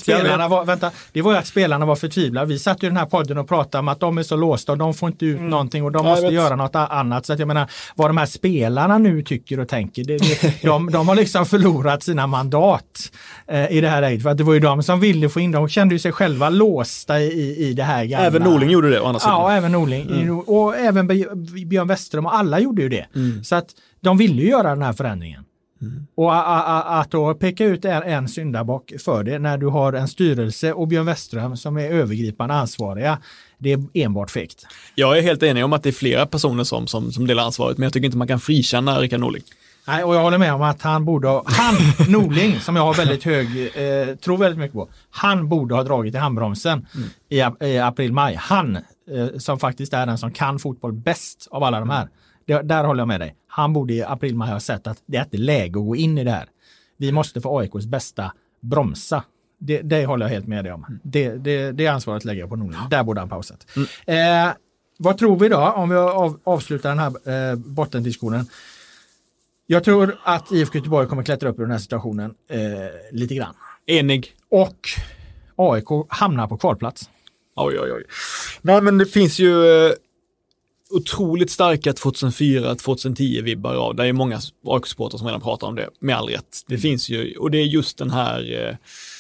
var ju att spelarna var förtvivlade. Vi satt ju i den här podden och pratade om att de är så låsta och de får inte ut någonting och de måste göra något annat. Så att jag menar, vad de här spelarna nu tycker och tänker, de har liksom förlorat sina mandat i det här läget. För att det var ju de som ville få in, de kände ju sig själva låsta i det här gamla. Även Norling gjorde det å andra sidan. Ja, även Norling. Och även Björn Westerholm och alla gjorde ju det. Så att de ville ju göra den här förändringen. Och att då peka ut en syndabock för det när du har en styrelse och Björn Westerholm som är övergripande ansvariga, det är enbart fegt. Jag är helt enig om att det är flera personer som delar ansvaret, men jag tycker inte man kan frikänna Rickard Norling. Nej, och jag håller med om att Norling, som jag har väldigt tror väldigt mycket på, han borde ha dragit i handbromsen i april-maj. Han som faktiskt är den som kan fotboll bäst av alla de här. Där håller jag med dig. Han borde i april-maj ha sett att det är inte läge att gå in i det här. Vi måste för AIKs bästa bromsa. Det håller jag helt med dig om. Det ansvaret lägger jag på Norling. Där borde han pausat. Vad tror vi då om vi avslutar den här bottendiskussionen? Jag tror att IFK Göteborg kommer klättra upp i den här situationen lite grann. Enig. Och AIK hamnar på kvalplats. Oj. Nej, men det finns ju otroligt starka 2004-2010-vibbar av. Det är många AIK-supportrar som redan pratar om det, med all rätt. Det finns ju, och det är just den här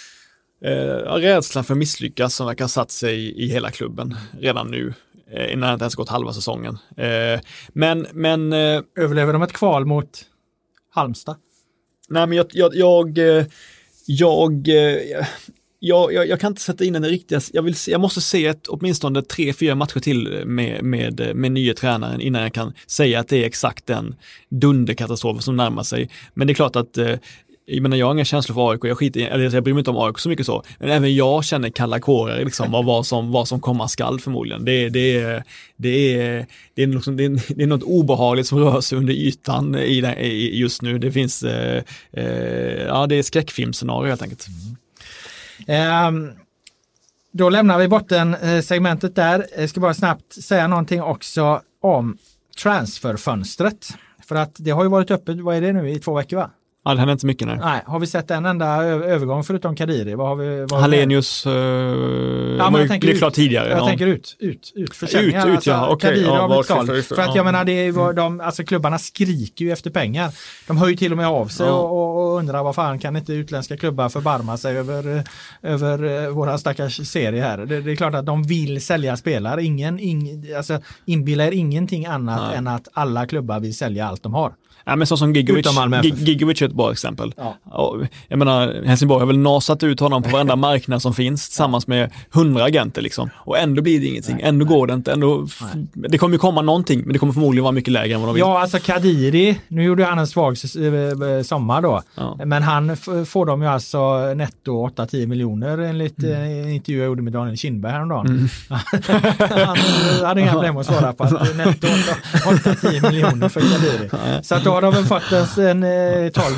rädslan för misslyckas som verkar ha satt sig i hela klubben redan nu, innan det inte ens gått halva säsongen. Men överlever de ett kval mot Halmstad? Nej, men jag kan inte sätta in den riktiga. Jag måste se åtminstone 3-4 matcher till med nya tränaren innan jag kan säga att det är exakt den dunderkatastrof som närmar sig. Men det är klart att jag har inga känslor för AIK, jag bryr mig inte om AIK så mycket så, men även jag känner kalla kårar liksom, av vad som komma skall förmodligen. Det är något obehagligt som rör sig under ytan just nu. Det finns det är skräckfilmscenario helt enkelt. Då lämnar vi botten segmentet där. Jag ska bara snabbt säga någonting också om transferfönstret. För att det har ju varit öppet, vad är det nu, i 2 veckor va? Ja, det händer inte mycket nu. Nej, har vi sett en enda övergång förutom Kadiri? Hallenius blev klart tidigare. Jag tänker ut försäljningar. Ut, ja. Okej. Kadiri har blivit såld. För att jag menar, klubbarna skriker ju efter pengar. De hör ju till och med av sig och undrar vad fan kan inte utländska klubbar förbarma sig över våra stackars serie här. Det är klart att de vill sälja spelare. Inbillar ingenting annat än att alla klubbar vill sälja allt de har. Ja, men så som Gigovic är ett bra exempel. Ja. Jag menar, Helsingborg har väl nasat ut honom på varenda marknad som finns tillsammans med 100 agenter liksom. Och ändå blir det ingenting. Ändå går det inte. Det kommer ju komma någonting, men det kommer förmodligen vara mycket lägre än vad de vill. Ja, alltså Kadiri, nu gjorde han en svag sommar då. Ja. Men han får de ju alltså netto 8-10 miljoner enligt en intervju jag gjorde med Daniel Kindberg häromdagen. Han hade inga problem att svara på att netto 8-10 miljoner för Kadiri. Så att då har de väl fått en 12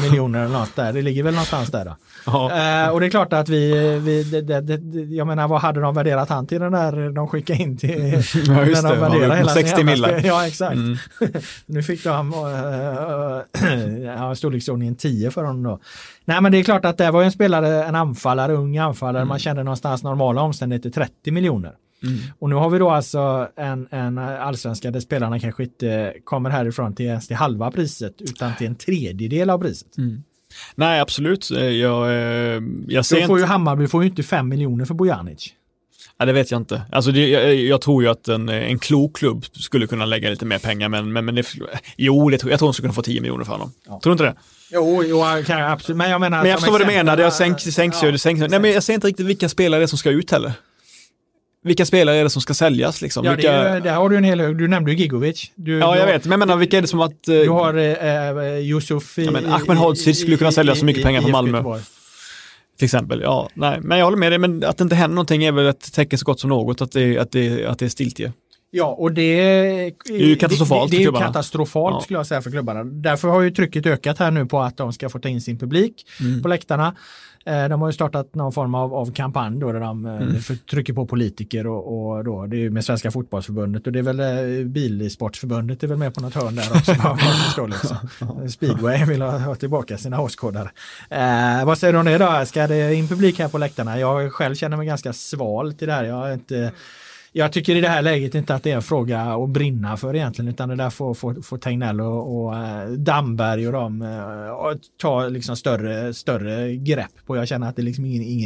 miljoner eller något där. Det ligger väl någonstans där då. Och det är klart att jag menar, vad hade de värderat han till den där de skickade in till ja, just när de värderar hela 60 millar. Ja, exakt. Nu fick de storleksordningen 10 för honom då. Nej, men det är klart att det var en spelare, en ung anfallare, man kände någonstans normala omständigheter 30 miljoner. Och nu har vi då alltså en allsvenska där spelarna kanske inte kommer härifrån till ens till halva priset utan till en tredjedel av priset. Nej, absolut. Jag ser då får ju Hammarby får ju inte 5 miljoner för Bojanic. Ja, det vet jag inte. Alltså jag tror ju att en klok klubb skulle kunna lägga lite mer pengar, men jag tror de skulle kunna få 10 miljoner för honom. Ja. Tror du inte det? Jo, absolut. Men jag menar, men jag förstår vad du menar. Det sänks. Nej, men jag ser inte riktigt vilka spelare det är som ska ut heller. Vilka spelare är det som ska säljas liksom? Ja, där har du en hel hög. Du nämnde ju Gigovic. Jag vet. Men jag menar, vilka är det som att... Du har Yusuf Ahmed Hodzic skulle kunna sälja så mycket pengar för Malmö. Till exempel. Ja, nej. Men jag håller med dig. Men att det inte händer någonting är väl ett tecken så gott som något att det är stiltje. Ja, och det är ju katastrofalt för klubbarna. Katastrofalt skulle jag säga för klubbarna. Därför har ju trycket ökat här nu på att de ska få ta in sin publik på läktarna. De har ju startat någon form av kampanj då där de trycker på politiker och då, det är ju med Svenska fotbollsförbundet och det är väl Bilsportförbundet är väl med på något hörn där också. Speedway vill ha tillbaka sina åskådare. Vad säger du om det då? Ska det in publik här på läktarna? Jag själv känner mig ganska sval till det här. Jag tycker i det här läget inte att det är en fråga att brinna för egentligen, utan det där får Tegnell och Damberg och dem ta liksom större grepp på. Jag känner att det är liksom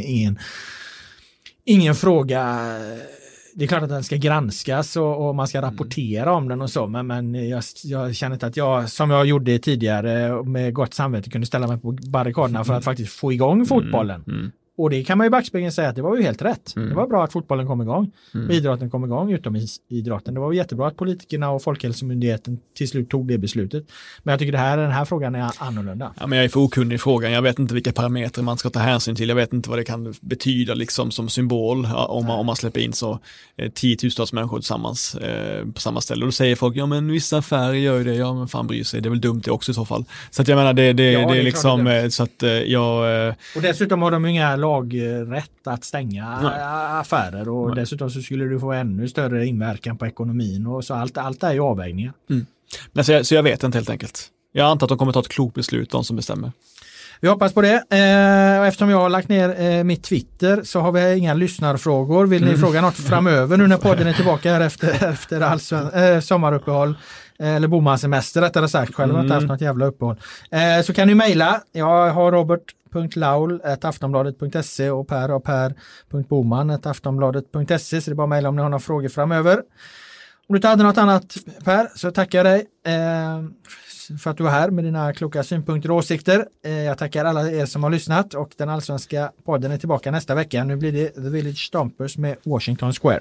ingen fråga. Det är klart att den ska granskas och man ska rapportera om den och så, men jag känner inte att jag, som jag gjorde tidigare med gott samvete, kunde ställa mig på barrikaderna för att faktiskt få igång fotbollen. Och det kan man ju i backspegeln säga att det var ju helt rätt. Det var bra att fotbollen kom igång. Och idrotten kom igång utom idrotten. Det var jättebra att politikerna och Folkhälsomyndigheten till slut tog det beslutet. Men jag tycker den här frågan är annorlunda. Ja, men jag är för okunnig i frågan. Jag vet inte vilka parametrar man ska ta hänsyn till. Jag vet inte vad det kan betyda liksom som symbol om man släpper in så 10 000 människor tillsammans på samma ställe. Och då säger folk, ja men vissa affärer gör ju det. Ja men fan bryr sig. Det är väl dumt det också i så fall. Så att jag menar det är liksom så att jag... Och dessutom har de inga lagrätt att stänga affärer och dessutom så skulle du få ännu större inverkan på ekonomin och så allt är ju avvägningar. Men så jag vet inte helt enkelt. Jag antar att de kommer ta ett klokt beslut, de som bestämmer. Vi hoppas på det. Eftersom jag har lagt ner mitt Twitter så har vi inga lyssnarfrågor. Vill ni fråga något framöver nu när podden är tillbaka här efter sommaruppehåll? Eller Boman-semester rättare sagt. Själv har inte haft något jävla uppehåll. Så kan ni mejla. Jag har robert.laul@aftonbladet.se och per.boman@aftonbladet.se, så det är bara att mejla om ni har några frågor framöver. Om du inte hade något annat, Per, så tackar jag dig för att du var här med dina kloka synpunkter och åsikter. Jag tackar alla er som har lyssnat och den allsvenska podden är tillbaka nästa vecka. Nu blir det The Village Stompers med Washington Square.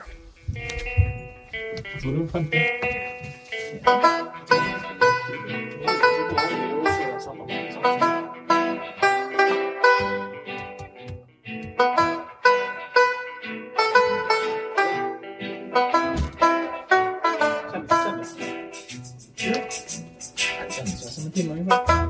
Som en timme ungefär.